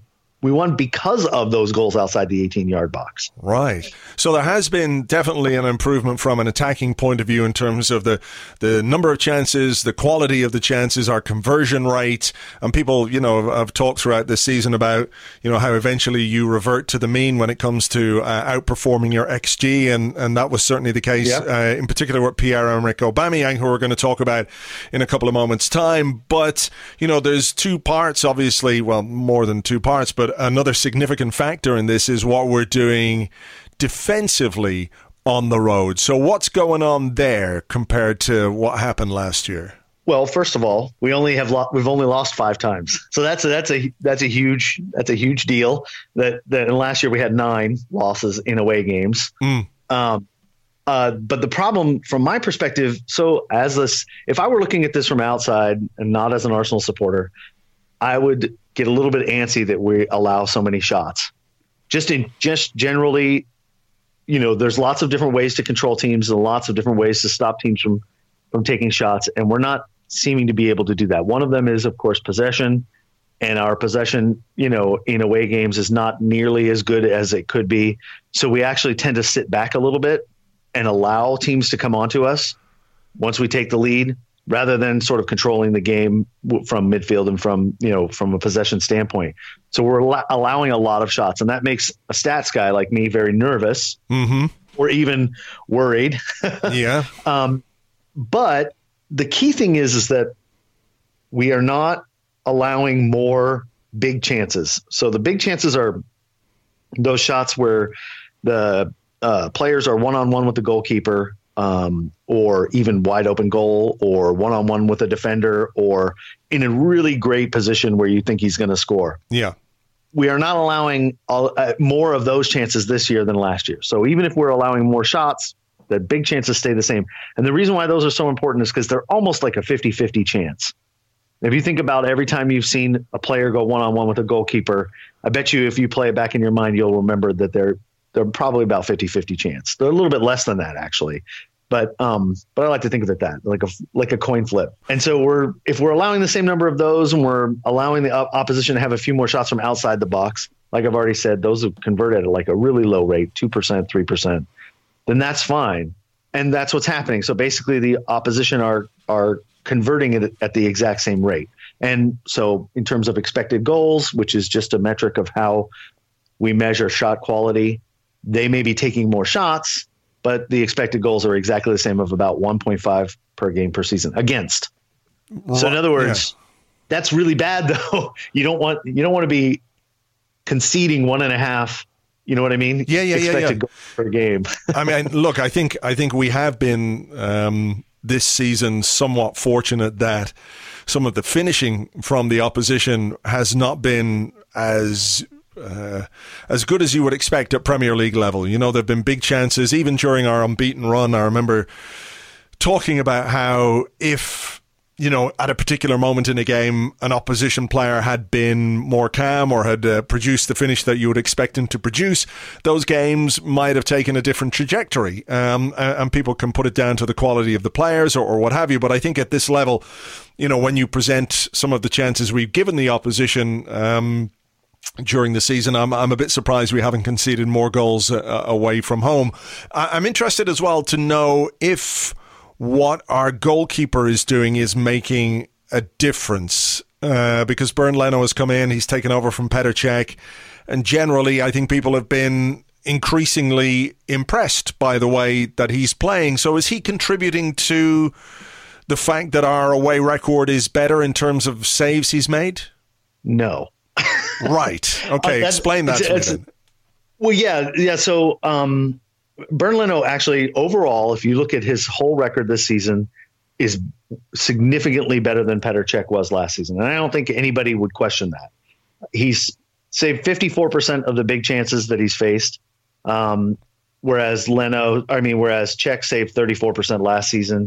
we won because of those goals outside the eighteen-yard box. Right. So there has been definitely an improvement from an attacking point of view in terms of the, the number of chances, the quality of the chances, our conversion rate. And people, you know, have, have talked throughout this season about, you know, how eventually you revert to the mean when it comes to uh, outperforming your X G. And, and that was certainly the case, yeah. uh, in particular with Pierre-Emerick Aubameyang, who we're going to talk about in a couple of moments' time. But, you know, there's two parts, obviously, well, more than two parts, but another significant factor in this is what we're doing defensively on the road. So what's going on there compared to what happened last year? Well, first of all, we only have lo- we've only lost five times, so that's a, that's a that's a huge that's a huge deal. That that and last year we had nine losses in away games. Mm. Um, uh, but the problem, from my perspective, so as this, if I were looking at this from outside and not as an Arsenal supporter, I would get a little bit antsy that we allow so many shots. Just in just generally, you know, there's lots of different ways to control teams and lots of different ways to stop teams from, from taking shots. And we're not seeming to be able to do that. One of them is, of course, possession. And our possession, you know, in away games is not nearly as good as it could be. So we actually tend to sit back a little bit and allow teams to come onto us once we take the lead, rather than sort of controlling the game from midfield and from, you know, from a possession standpoint. So we're al- allowing a lot of shots, and that makes a stats guy like me very nervous, mm-hmm. or even worried. Yeah. Um, but the key thing is, is that we are not allowing more big chances. So the big chances are those shots where the uh, players are one-on-one with the goalkeeper, Um, or even wide open goal, or one-on-one with a defender, or in a really great position where you think he's going to score. Yeah. We are not allowing all, uh, more of those chances this year than last year. So even if we're allowing more shots, the big chances stay the same. And the reason why those are so important is because they're almost like a fifty-fifty chance. If you think about every time you've seen a player go one-on-one with a goalkeeper, I bet you if you play it back in your mind, you'll remember that they're they're probably about fifty-fifty chance. They're a little bit less than that, actually. But um, but I like to think of it that like a like a coin flip. And so we're if we're allowing the same number of those, and we're allowing the op- opposition to have a few more shots from outside the box, like I've already said, those have converted at like a really low rate, two percent, three percent, then that's fine. And that's what's happening. So basically the opposition are are converting it at the exact same rate. And so in terms of expected goals, which is just a metric of how we measure shot quality, they may be taking more shots, but the expected goals are exactly the same, of about one point five per game per season against. So in other words, yeah. That's really bad though. You don't want, you don't want to be conceding one and a half, you know what I mean? Yeah, yeah, expected yeah, yeah. goals per game. I mean, look, I think, I think we have been, um, this season somewhat fortunate that some of the finishing from the opposition has not been as Uh, as good as you would expect at Premier League level. You know, there have been big chances, even during our unbeaten run. I remember talking about how if, you know, at a particular moment in a game, an opposition player had been more calm or had uh, produced the finish that you would expect him to produce, those games might have taken a different trajectory. Um, and people can put it down to the quality of the players or, or what have you. But I think at this level, you know, when you present some of the chances we've given the opposition, um, during the season, I'm I'm a bit surprised we haven't conceded more goals uh, away from home. I'm interested as well to know if what our goalkeeper is doing is making a difference, uh, because Bernd Leno has come in, he's taken over from Petr Cech, and generally I think people have been increasingly impressed by the way that he's playing. So is he contributing to the fact that our away record is better in terms of saves he's made? No. Right. Okay. Uh, Explain that to me then. Well, yeah. Yeah. So um, Bernd Leno actually overall, if you look at his whole record this season, is significantly better than Petr Cech was last season. And I don't think anybody would question that. He's saved fifty-four percent of the big chances that he's faced. Um, whereas Leno, I mean, whereas Cech saved thirty-four percent last season,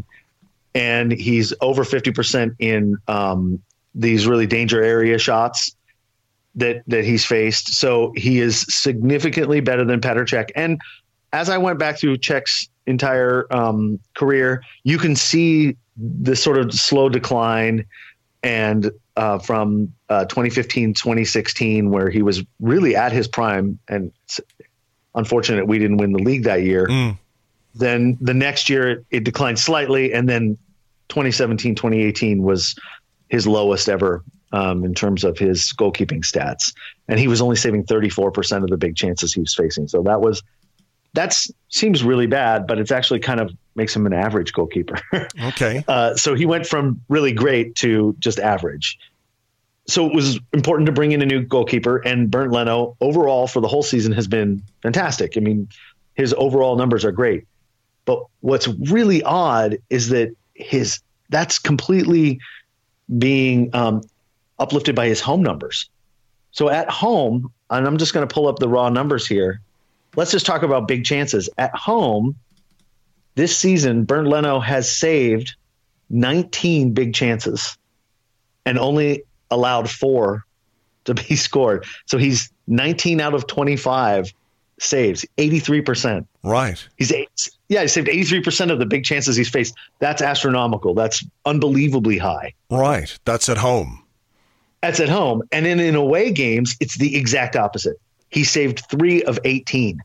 and he's over fifty percent in um, these really danger area shots that that he's faced. So he is significantly better than Petr Cech. And as I went back through Cech's entire um, career, you can see this sort of slow decline and uh, from uh, twenty fifteen, twenty sixteen, where he was really at his prime, and it's unfortunate we didn't win the league that year. Mm. Then the next year it, it declined slightly, and then twenty seventeen, twenty eighteen was his lowest ever um, in terms of his goalkeeping stats. And he was only saving thirty-four percent of the big chances he was facing. So that was, that's seems really bad, but it's actually kind of makes him an average goalkeeper. Okay. Uh, so he went from really great to just average. So it was important to bring in a new goalkeeper, and Bernd Leno overall for the whole season has been fantastic. I mean, his overall numbers are great, but what's really odd is that his, that's completely being um, uplifted by his home numbers. So at home, and I'm just going to pull up the raw numbers here. Let's just talk about big chances. At home, this season, Bernd Leno has saved nineteen big chances and only allowed four to be scored. So he's nineteen out of twenty-five saves, eighty-three percent. Right. He's eight, yeah, he saved eighty-three percent of the big chances he's faced. That's astronomical. That's unbelievably high. Right. That's at home. That's at home. And then in away games, it's the exact opposite. He saved three of eighteen.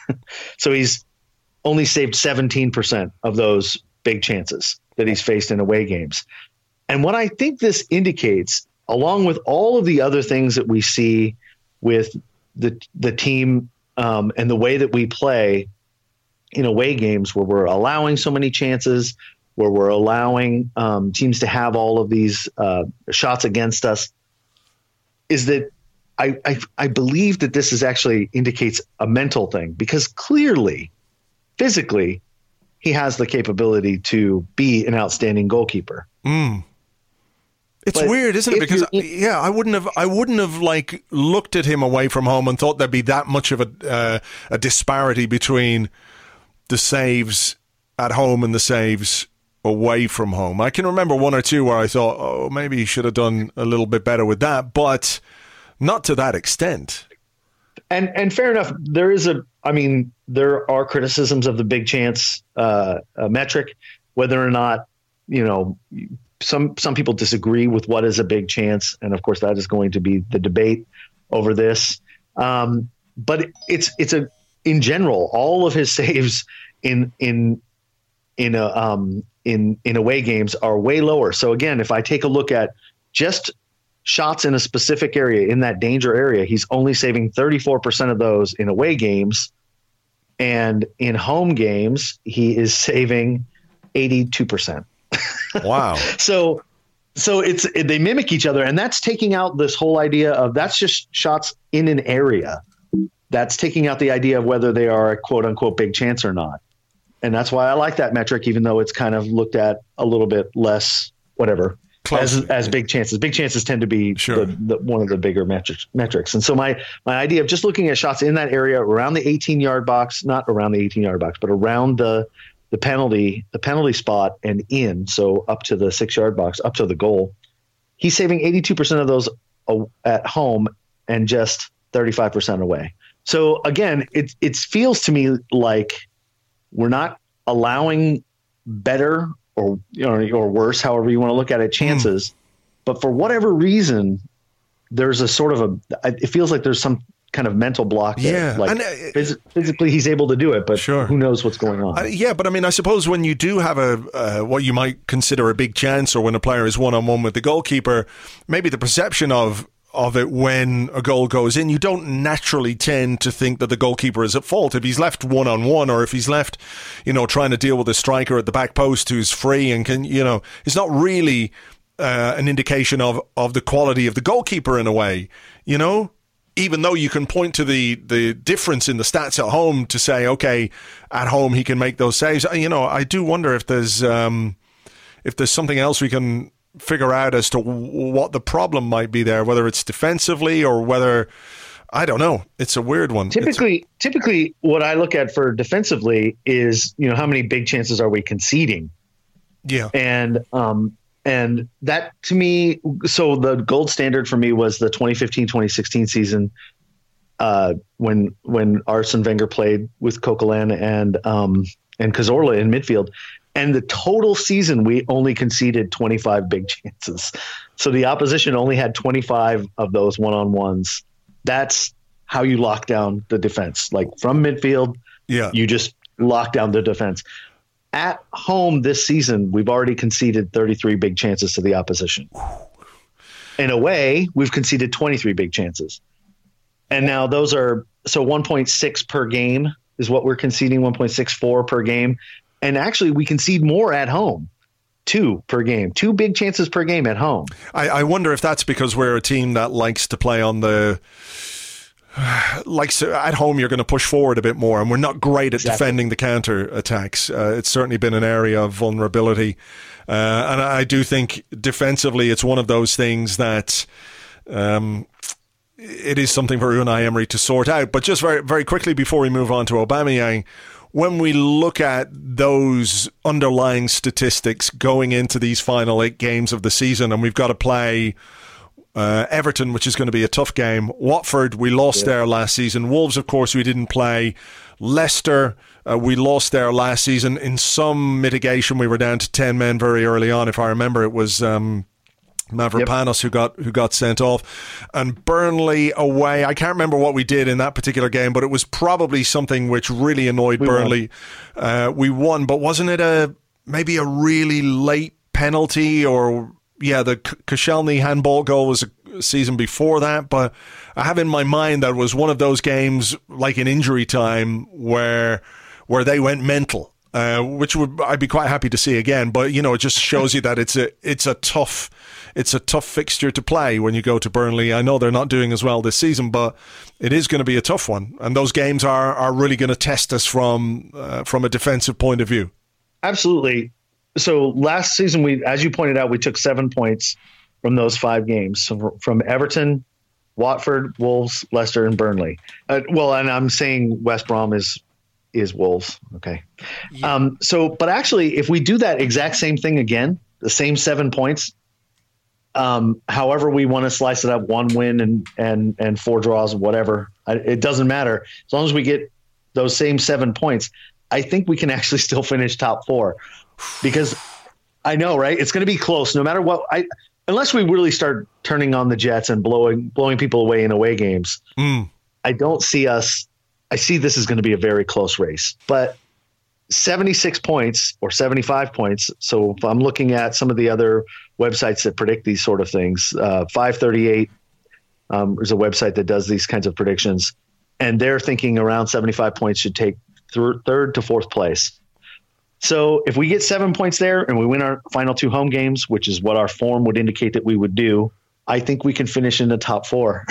So he's only saved seventeen percent of those big chances that he's faced in away games. And what I think this indicates, along with all of the other things that we see with the the team um, and the way that we play in away games, where we're allowing so many chances, where we're allowing um, teams to have all of these uh, shots against us, is that I, I I believe that this is actually indicates a mental thing, because clearly, physically, he has the capability to be an outstanding goalkeeper. Mm. It's but weird, isn't it? Because yeah, I wouldn't have, I wouldn't have like looked at him away from home and thought there'd be that much of a uh, a disparity between the saves at home and the saves away from home. I can remember one or two where I thought, oh, maybe he should have done a little bit better with that, but not to that extent. And and fair enough. There is a, I mean, there are criticisms of the big chance uh, uh, metric, whether or not, you know. Some some people disagree with what is a big chance, and of course that is going to be the debate over this. Um, but it's it's a in general, all of his saves in in in a um, in in away games are way lower. So again, if I take a look at just shots in a specific area, in that danger area, he's only saving thirty-four percent of those in away games, and in home games he is saving eighty-two percent. Wow. so, so it's, it, they mimic each other, and that's taking out this whole idea of that's just shots in an area. That's taking out the idea of whether they are a quote unquote big chance or not. And that's why I like that metric, even though it's kind of looked at a little bit less, whatever, as, as big chances. Big chances tend to be sure. the, the, one of the bigger metrics, metrics. And so my, my idea of just looking at shots in that area around the eighteen yard box, not around the eighteen yard box, but around the, the penalty, the penalty spot and in, so up to the six yard box, up to the goal, he's saving eighty-two percent of those at home and just thirty-five percent away. So again, it, it feels to me like we're not allowing better or, you know, or worse, however you want to look at it, chances, mm. but for whatever reason, there's a sort of a, it feels like there's some kind of mental block there. Yeah. Like and, uh, phys- physically he's able to do it, but sure. who knows what's going on. Uh, yeah, but I mean, I suppose when you do have a uh, what you might consider a big chance, or when a player is one-on-one with the goalkeeper, maybe the perception of of it when a goal goes in, you don't naturally tend to think that the goalkeeper is at fault. If he's left one-on-one, or if he's left, you know, trying to deal with a striker at the back post who's free and can, you know, it's not really uh, an indication of, of the quality of the goalkeeper in a way, you know? Even though you can point to the, the difference in the stats at home to say, okay, at home he can make those saves. You know, I do wonder if there's um, if there's something else we can figure out as to w- what the problem might be there, whether it's defensively or whether, I don't know. It's a weird one. Typically, it's, typically what I look at for defensively is, you know, how many big chances are we conceding? Yeah. And, um, And that to me, so the gold standard for me was the twenty fifteen twenty sixteen season uh, when when Arsene Wenger played with Coquelin and um, and Cazorla in midfield. And the total season, we only conceded twenty-five big chances. So the opposition only had twenty-five of those one-on-ones. That's how you lock down the defense. Like from midfield, yeah, you just lock down the defense. At home this season, we've already conceded thirty-three big chances to the opposition. In away, we've conceded twenty-three big chances. And now those are, so one point six per game is what we're conceding, one point six four per game. And actually, we concede more at home, two per game, two big chances per game at home. I, I wonder if that's because we're a team that likes to play on the, likes to, at home, you're going to push forward a bit more, and we're not great at exactly. defending the counter attacks. Uh, it's certainly been an area of vulnerability. Uh, and I do think defensively, it's one of those things that um, it is something for Unai Emery to sort out. But just very, very quickly before we move on to Aubameyang, when we look at those underlying statistics going into these final eight games of the season, and we've got to play uh, Everton, which is going to be a tough game. Watford, we lost yeah. there last season. Wolves, of course, we didn't play. Leicester, uh, we lost there last season. In some mitigation, we were down to ten men very early on. If I remember, it was Um, Mavropanos yep. who got who got sent off, and Burnley away. I can't remember what we did in that particular game, but it was probably something which really annoyed we Burnley. Won. Uh, we won, but wasn't it a maybe a really late penalty? Or yeah, the Koscielny handball goal was a season before that. But I have in my mind that it was one of those games like in injury time where where they went mental. Uh, which would I'd be quite happy to see again, but you know, it just shows you that it's a it's a tough it's a tough fixture to play when you go to Burnley. I know they're not doing as well this season, but it is going to be a tough one, and those games are are really going to test us from uh, from a defensive point of view. Absolutely. So last season, we, as you pointed out, we took seven points from those five games, so from Everton, Watford, Wolves, Leicester, and Burnley. Uh, well, and I'm saying West Brom is. is Wolves. Okay. Yeah. Um, so, but actually, if we do that exact same thing again, the same seven points, um, however we want to slice it up, one win and, and, and four draws, whatever, I, it doesn't matter. As long as we get those same seven points, I think we can actually still finish top four, because I know, right? It's going to be close no matter what. I, unless we really start turning on the Jets and blowing, blowing people away in away games, mm. I don't see us, I see this is going to be a very close race, but seventy-six points or seventy-five points. So if I'm looking at some of the other websites that predict these sort of things, uh, five thirty-eight um, is a website that does these kinds of predictions, and they're thinking around seventy-five points should take th- third to fourth place. So if we get seven points there and we win our final two home games, which is what our form would indicate that we would do, I think we can finish in the top four.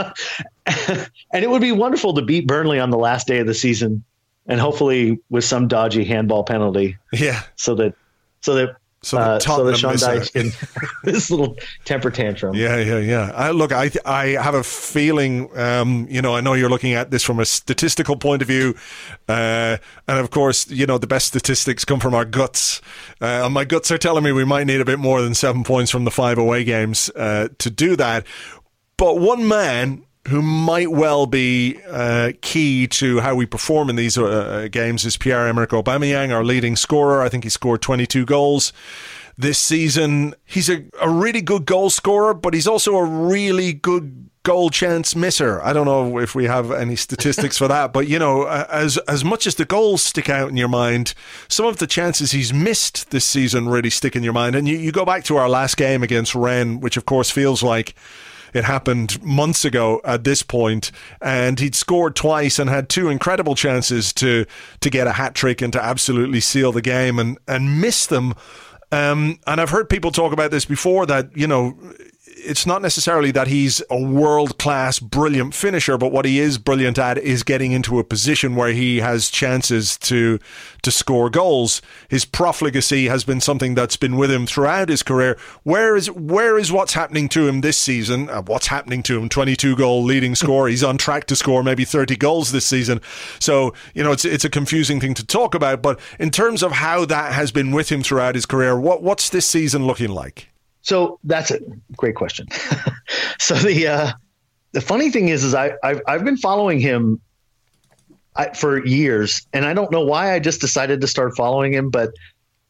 And it would be wonderful to beat Burnley on the last day of the season, and hopefully with some dodgy handball penalty. Yeah. So that, so that, so uh, that, so that Sean Dyche can this little temper tantrum. Yeah, yeah, yeah. I, look, I I have a feeling, um, you know, I know you're looking at this from a statistical point of view, uh, and of course, you know, the best statistics come from our guts. Uh, and my guts are telling me we might need a bit more than seven points from the five away games uh, to do that. But one man who might well be uh, key to how we perform in these uh, games is Pierre-Emerick Aubameyang, our leading scorer. I think he scored twenty-two goals this season. He's a, a really good goal scorer, but he's also a really good goal chance misser. I don't know if we have any statistics for that, but you know, as as much as the goals stick out in your mind, some of the chances he's missed this season really stick in your mind. And you, you go back to our last game against Rennes, which of course feels like it happened months ago at this point, and he'd scored twice and had two incredible chances to to get a hat-trick and to absolutely seal the game, and, and missed them. Um, and I've heard people talk about this before, that, you know, it's not necessarily that he's a world-class, brilliant finisher, but what he is brilliant at is getting into a position where he has chances to to score goals. His profligacy has been something that's been with him throughout his career. Where is where is what's happening to him this season? Uh, what's happening to him? twenty-two goal leading scorer. He's on track to score maybe thirty goals this season. So, you know, it's it's a confusing thing to talk about. But in terms of how that has been with him throughout his career, what what's this season looking like? So that's a great question. So the uh, the funny thing is, is I I've, I've been following him I, for years, and I don't know why I just decided to start following him, but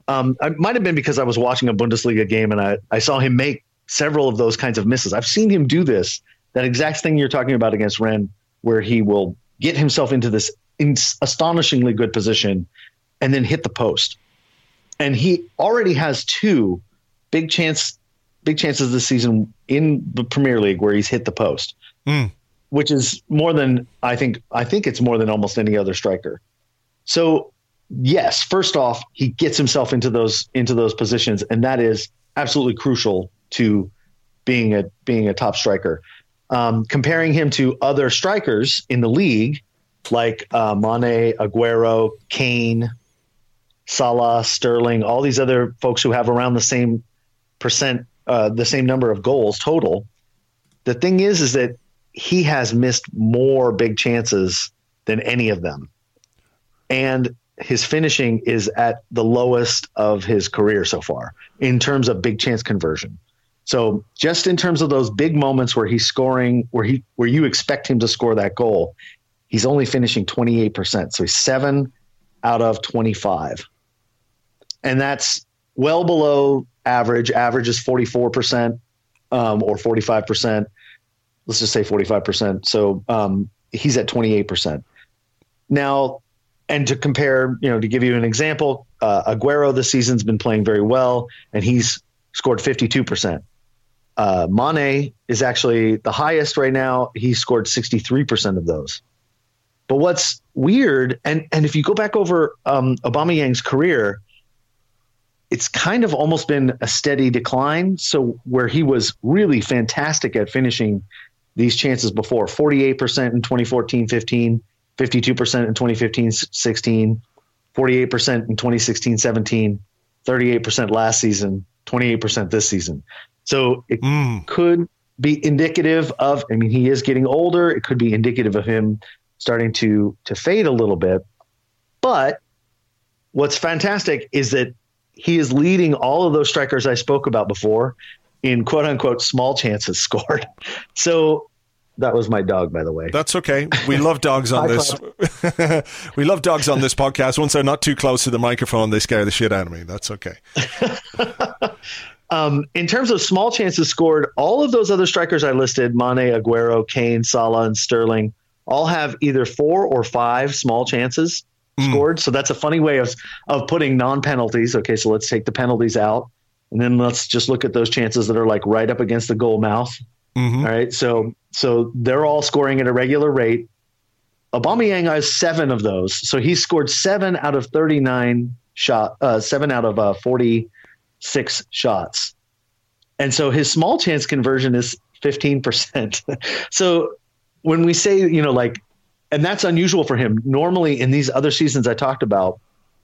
Um, it might have been because I was watching a Bundesliga game and I, I saw him make several of those kinds of misses. I've seen him do this, that exact thing you're talking about against Rennes, where he will get himself into this in astonishingly good position and then hit the post. And he already has two big chance, big chances this season in the Premier League where he's hit the post, mm. which is more than I think. I think it's more than almost any other striker. So yes, first off, he gets himself into those into those positions, and that is absolutely crucial to being a being a top striker. Um, comparing him to other strikers in the league, like uh, Mane, Aguero, Kane, Salah, Sterling, all these other folks who have around the same percent, uh, the same number of goals total. The thing is, is that he has missed more big chances than any of them. And his finishing is at the lowest of his career so far in terms of big chance conversion. So just in terms of those big moments where he's scoring, where he, where you expect him to score that goal, he's only finishing twenty-eight percent. So he's seven out of twenty-five. And that's well below average. Average is forty-four percent um, or forty-five percent. Let's just say forty-five percent. So um, he's at twenty-eight percent. Now, and to compare, you know, to give you an example, uh, Aguero this season's been playing very well, and he's scored fifty-two percent. Uh, Mane is actually the highest right now. He scored sixty-three percent of those. But what's weird, and, and if you go back over um, Aubameyang's career, it's kind of almost been a steady decline. So where he was really fantastic at finishing these chances before, forty-eight percent in twenty fourteen fifteen, fifty-two percent in twenty fifteen sixteen, forty-eight percent in twenty sixteen seventeen, thirty-eight percent last season, twenty-eight percent this season. So it mm. could be indicative of, I mean, he is getting older. It could be indicative of him starting to, to fade a little bit. But what's fantastic is that he is leading all of those strikers I spoke about before in quote unquote small chances scored. So that was my dog, by the way. That's okay. We love dogs on this. We love dogs on this podcast. Once they're not too close to the microphone, they scare the shit out of me. That's okay. um, in terms of small chances scored, all of those other strikers I listed, Mane, Aguero, Kane, Salah, and Sterling, all have either four or five small chances mm. scored. So that's a funny way of, of putting non-penalties. Okay, so let's take the penalties out, and then let's just look at those chances that are like right up against the goal mouth. Mm-hmm. All right, so so they're all scoring at a regular rate. Aubameyang has seven of those, so he scored seven out of thirty-nine shot, uh, seven out of uh, forty-six shots, and so his small chance conversion is fifteen percent. So when we say, you know, like, and that's unusual for him. Normally, in these other seasons I talked about,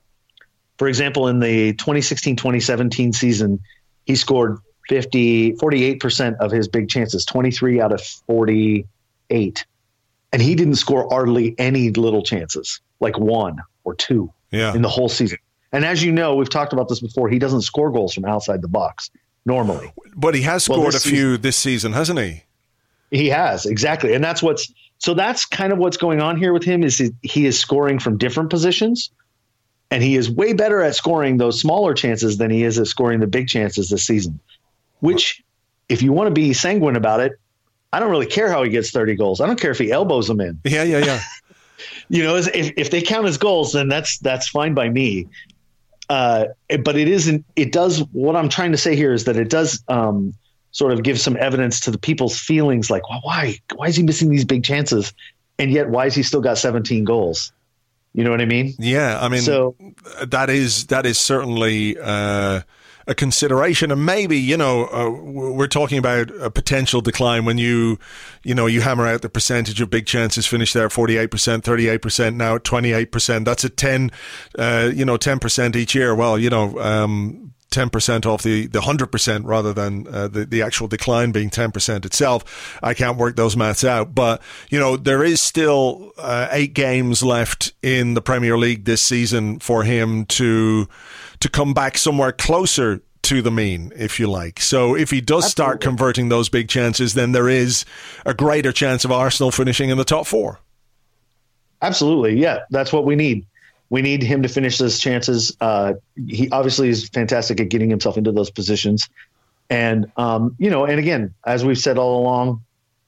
for example, in the twenty sixteen twenty seventeen season, he scored fifty, forty-eight percent of his big chances, twenty-three out of forty-eight. And he didn't score hardly any little chances, like one or two yeah. in the whole season. And as you know, we've talked about this before, he doesn't score goals from outside the box normally. But he has scored well, a few season, this season, hasn't he? He has, exactly. And that's what's, so that's kind of what's going on here with him is he, he is scoring from different positions. And he is way better at scoring those smaller chances than he is at scoring the big chances this season. Which, if you want to be sanguine about it, I don't really care how he gets thirty goals. I don't care if he elbows them in. Yeah, yeah, yeah. you know, if, if they count as goals, then that's that's fine by me. Uh, but it isn't. It does. What I'm trying to say here is that it does um, sort of give some evidence to the people's feelings, like, well, why why is he missing these big chances, and yet why has he still got seventeen goals? You know what I mean? Yeah, I mean, so that is that is certainly. Uh, a consideration, and maybe, you know, uh, we're talking about a potential decline when you, you know, you hammer out the percentage of big chances finished there, forty-eight percent, thirty-eight percent, now at twenty-eight percent. That's a ten, uh, you know, ten percent each year. Well, you know, um, ten percent off the, the one hundred percent rather than uh, the, the actual decline being ten percent itself. I can't work those maths out. But, you know, there is still uh, eight games left in the Premier League this season for him to to come back somewhere closer to the mean, if you like. So if he does Absolutely. start converting those big chances, then there is a greater chance of Arsenal finishing in the top four. Absolutely. Yeah, that's what we need. We need him to finish those chances. Uh, he obviously is fantastic at getting himself into those positions. And, um, you know, and again, as we've said all along,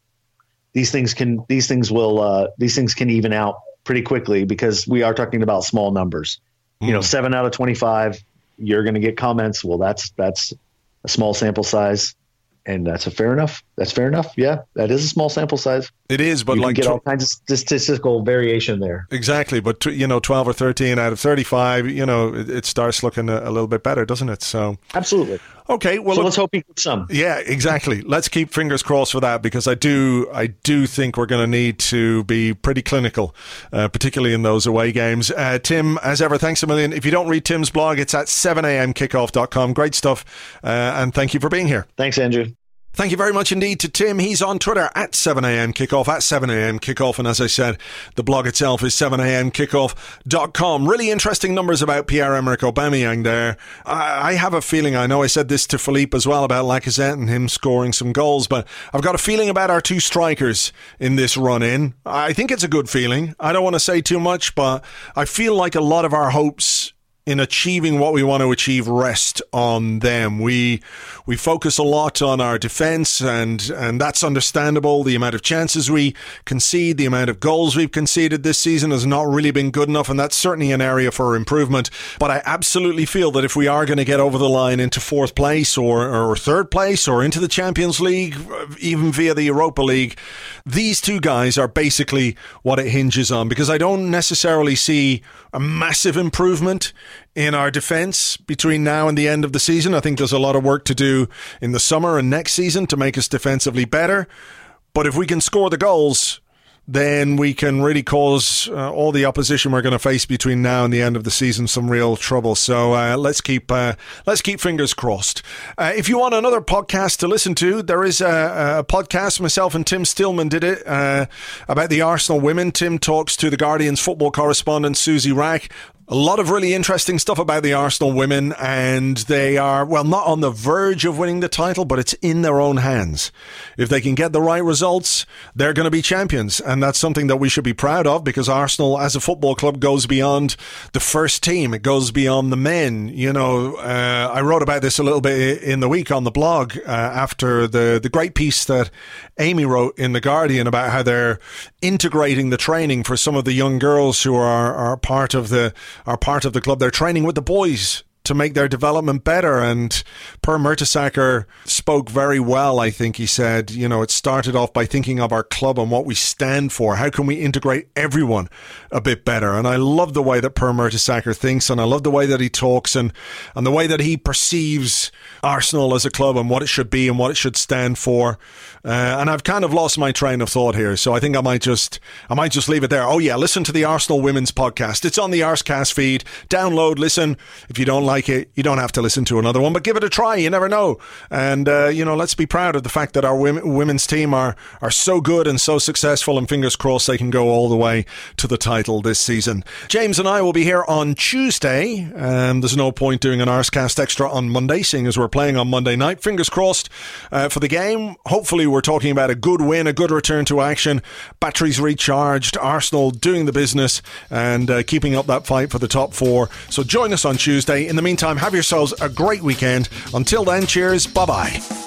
these things can, these things will, uh, these things can even out pretty quickly because we are talking about small numbers. Mm. You know, seven out of twenty-five, you're going to get comments. Well, that's, that's a small sample size. And that's a fair enough. That's fair enough. Yeah, that is a small sample size. It is, but you like can get tw- all kinds of statistical variation there. Exactly, but t- you know, twelve or thirteen out of thirty-five, you know, it, it starts looking a, a little bit better, doesn't it? So absolutely. Okay, well, so look, let's hope he gets some. Yeah, exactly. Let's keep fingers crossed for that because I do, I do think we're going to need to be pretty clinical, uh, particularly in those away games. Uh, Tim, as ever, thanks a million. If you don't read Tim's blog, it's at seven a m kickoff dot com. Great stuff, uh, and thank you for being here. Thanks, Andrew. Thank you very much indeed to Tim. He's on Twitter at seven a m kickoff, at seven a m kickoff. And as I said, the blog itself is seven a m kickoff dot com. Really interesting numbers about Pierre-Emerick Aubameyang there. I, I have a feeling, I know I said this to Philippe as well about Lacazette and him scoring some goals, but I've got a feeling about our two strikers in this run-in. I think it's a good feeling. I don't want to say too much, but I feel like a lot of our hopes in achieving what we want to achieve rest on them. We we focus a lot on our defence, and and that's understandable. The amount of chances we concede, the amount of goals we've conceded this season has not really been good enough, and that's certainly an area for improvement. But I absolutely feel that if we are going to get over the line into fourth place or, or third place or into the Champions League, even via the Europa League, these two guys are basically what it hinges on, because I don't necessarily see a massive improvement in our defence between now and the end of the season. I think there's a lot of work to do in the summer and next season to make us defensively better. But if we can score the goals, then we can really cause uh, all the opposition we're going to face between now and the end of the season some real trouble. So uh, let's keep uh, let's keep fingers crossed. Uh, if you want another podcast to listen to, there is a, a podcast. Myself and Tim Stillman did it uh, about the Arsenal women. Tim talks to the Guardian's football correspondent Susie Rack. A lot of really interesting stuff about the Arsenal women, and they are, well, not on the verge of winning the title, but it's in their own hands. If they can get the right results, they're going to be champions, and that's something that we should be proud of, because Arsenal as a football club goes beyond the first team. It goes beyond the men. You know, uh, I wrote about this a little bit in the week on the blog uh, after the, the great piece that Amy wrote in The Guardian about how they're integrating the training for some of the young girls who are, are part of the are part of the club. They're training with the boys to make their development better. And Per Mertesacker spoke very well, I think. He said, you know, it started off by thinking of our club and what we stand for. How can we integrate everyone a bit better? And I love the way that Per Mertesacker thinks, and I love the way that he talks, and, and the way that he perceives Arsenal as a club and what it should be and what it should stand for. Uh, and I've kind of lost my train of thought here, so I think I might just I might just leave it there. Oh yeah, listen to the Arsenal Women's Podcast. It's on the Arscast feed. Download, listen. If you don't like it, you don't have to listen to another one, but give it a try. You never know. And uh, you know, let's be proud of the fact that our women, women's team are are so good and so successful, and fingers crossed they can go all the way to the title this season. James and I will be here on Tuesday. Um, there's no point doing an Arscast Extra on Monday, seeing as we're playing on Monday night. Fingers crossed uh, for the game. Hopefully we're talking about a good win, a good return to action, batteries recharged, Arsenal doing the business and uh, keeping up that fight for the top four. So join us on Tuesday. In the meantime, have yourselves a great weekend. Until then, cheers, bye-bye.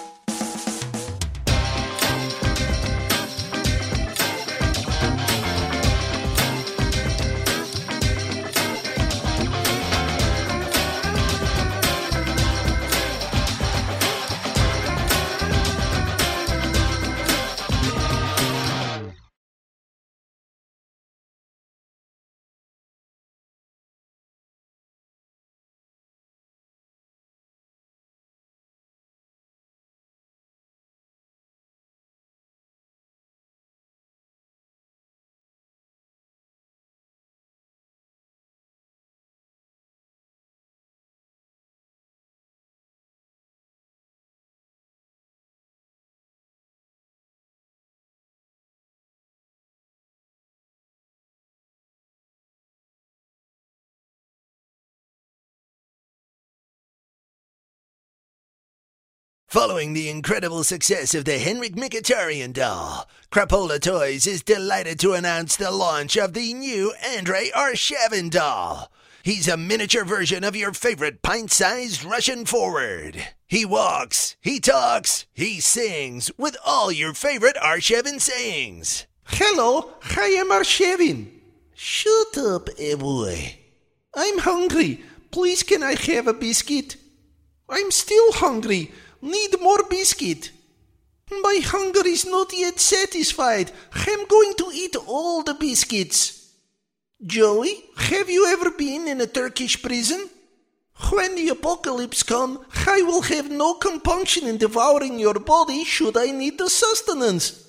Following the incredible success of the Henrik Mkhitaryan doll, Crapola Toys is delighted to announce the launch of the new Andrei Arshavin doll. He's a miniature version of your favorite pint-sized Russian forward. He walks, he talks, he sings with all your favorite Arshavin sayings. Hello, I am Arshavin. Shut up, eh boy. I'm hungry. Please can I have a biscuit? I'm still hungry. Need more biscuit. My hunger is not yet satisfied. I'm going to eat all the biscuits. Joey, have you ever been in a Turkish prison? When the apocalypse comes, I will have no compunction in devouring your body should I need the sustenance.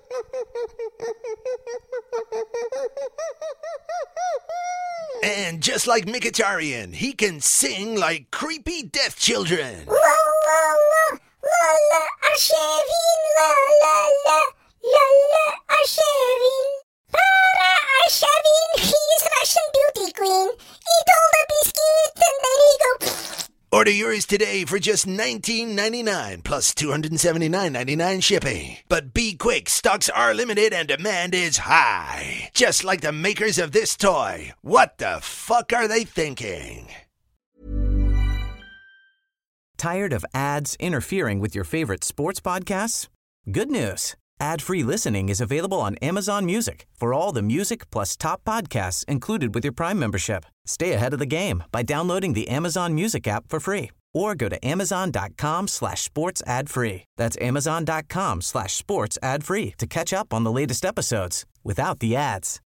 And just like Mkhitaryan, he can sing like creepy death children. La la la, la la, Arshavin, la la la, la la, Arshavin. Para Arshavin, he's Russian beauty queen. Eat all the biscuits and then he go. Order yours today for just nineteen ninety-nine plus two hundred seventy-nine ninety-nine shipping. But be quick, stocks are limited and demand is high. Just like the makers of this toy. What the fuck are they thinking? Tired of ads interfering with your favorite sports podcasts? Good news. Ad-free listening is available on Amazon Music for all the music plus top podcasts included with your Prime membership. Stay ahead of the game by downloading the Amazon Music app for free or go to amazon.com slash sports ad free. That's amazon.com slash sports ad free to catch up on the latest episodes without the ads.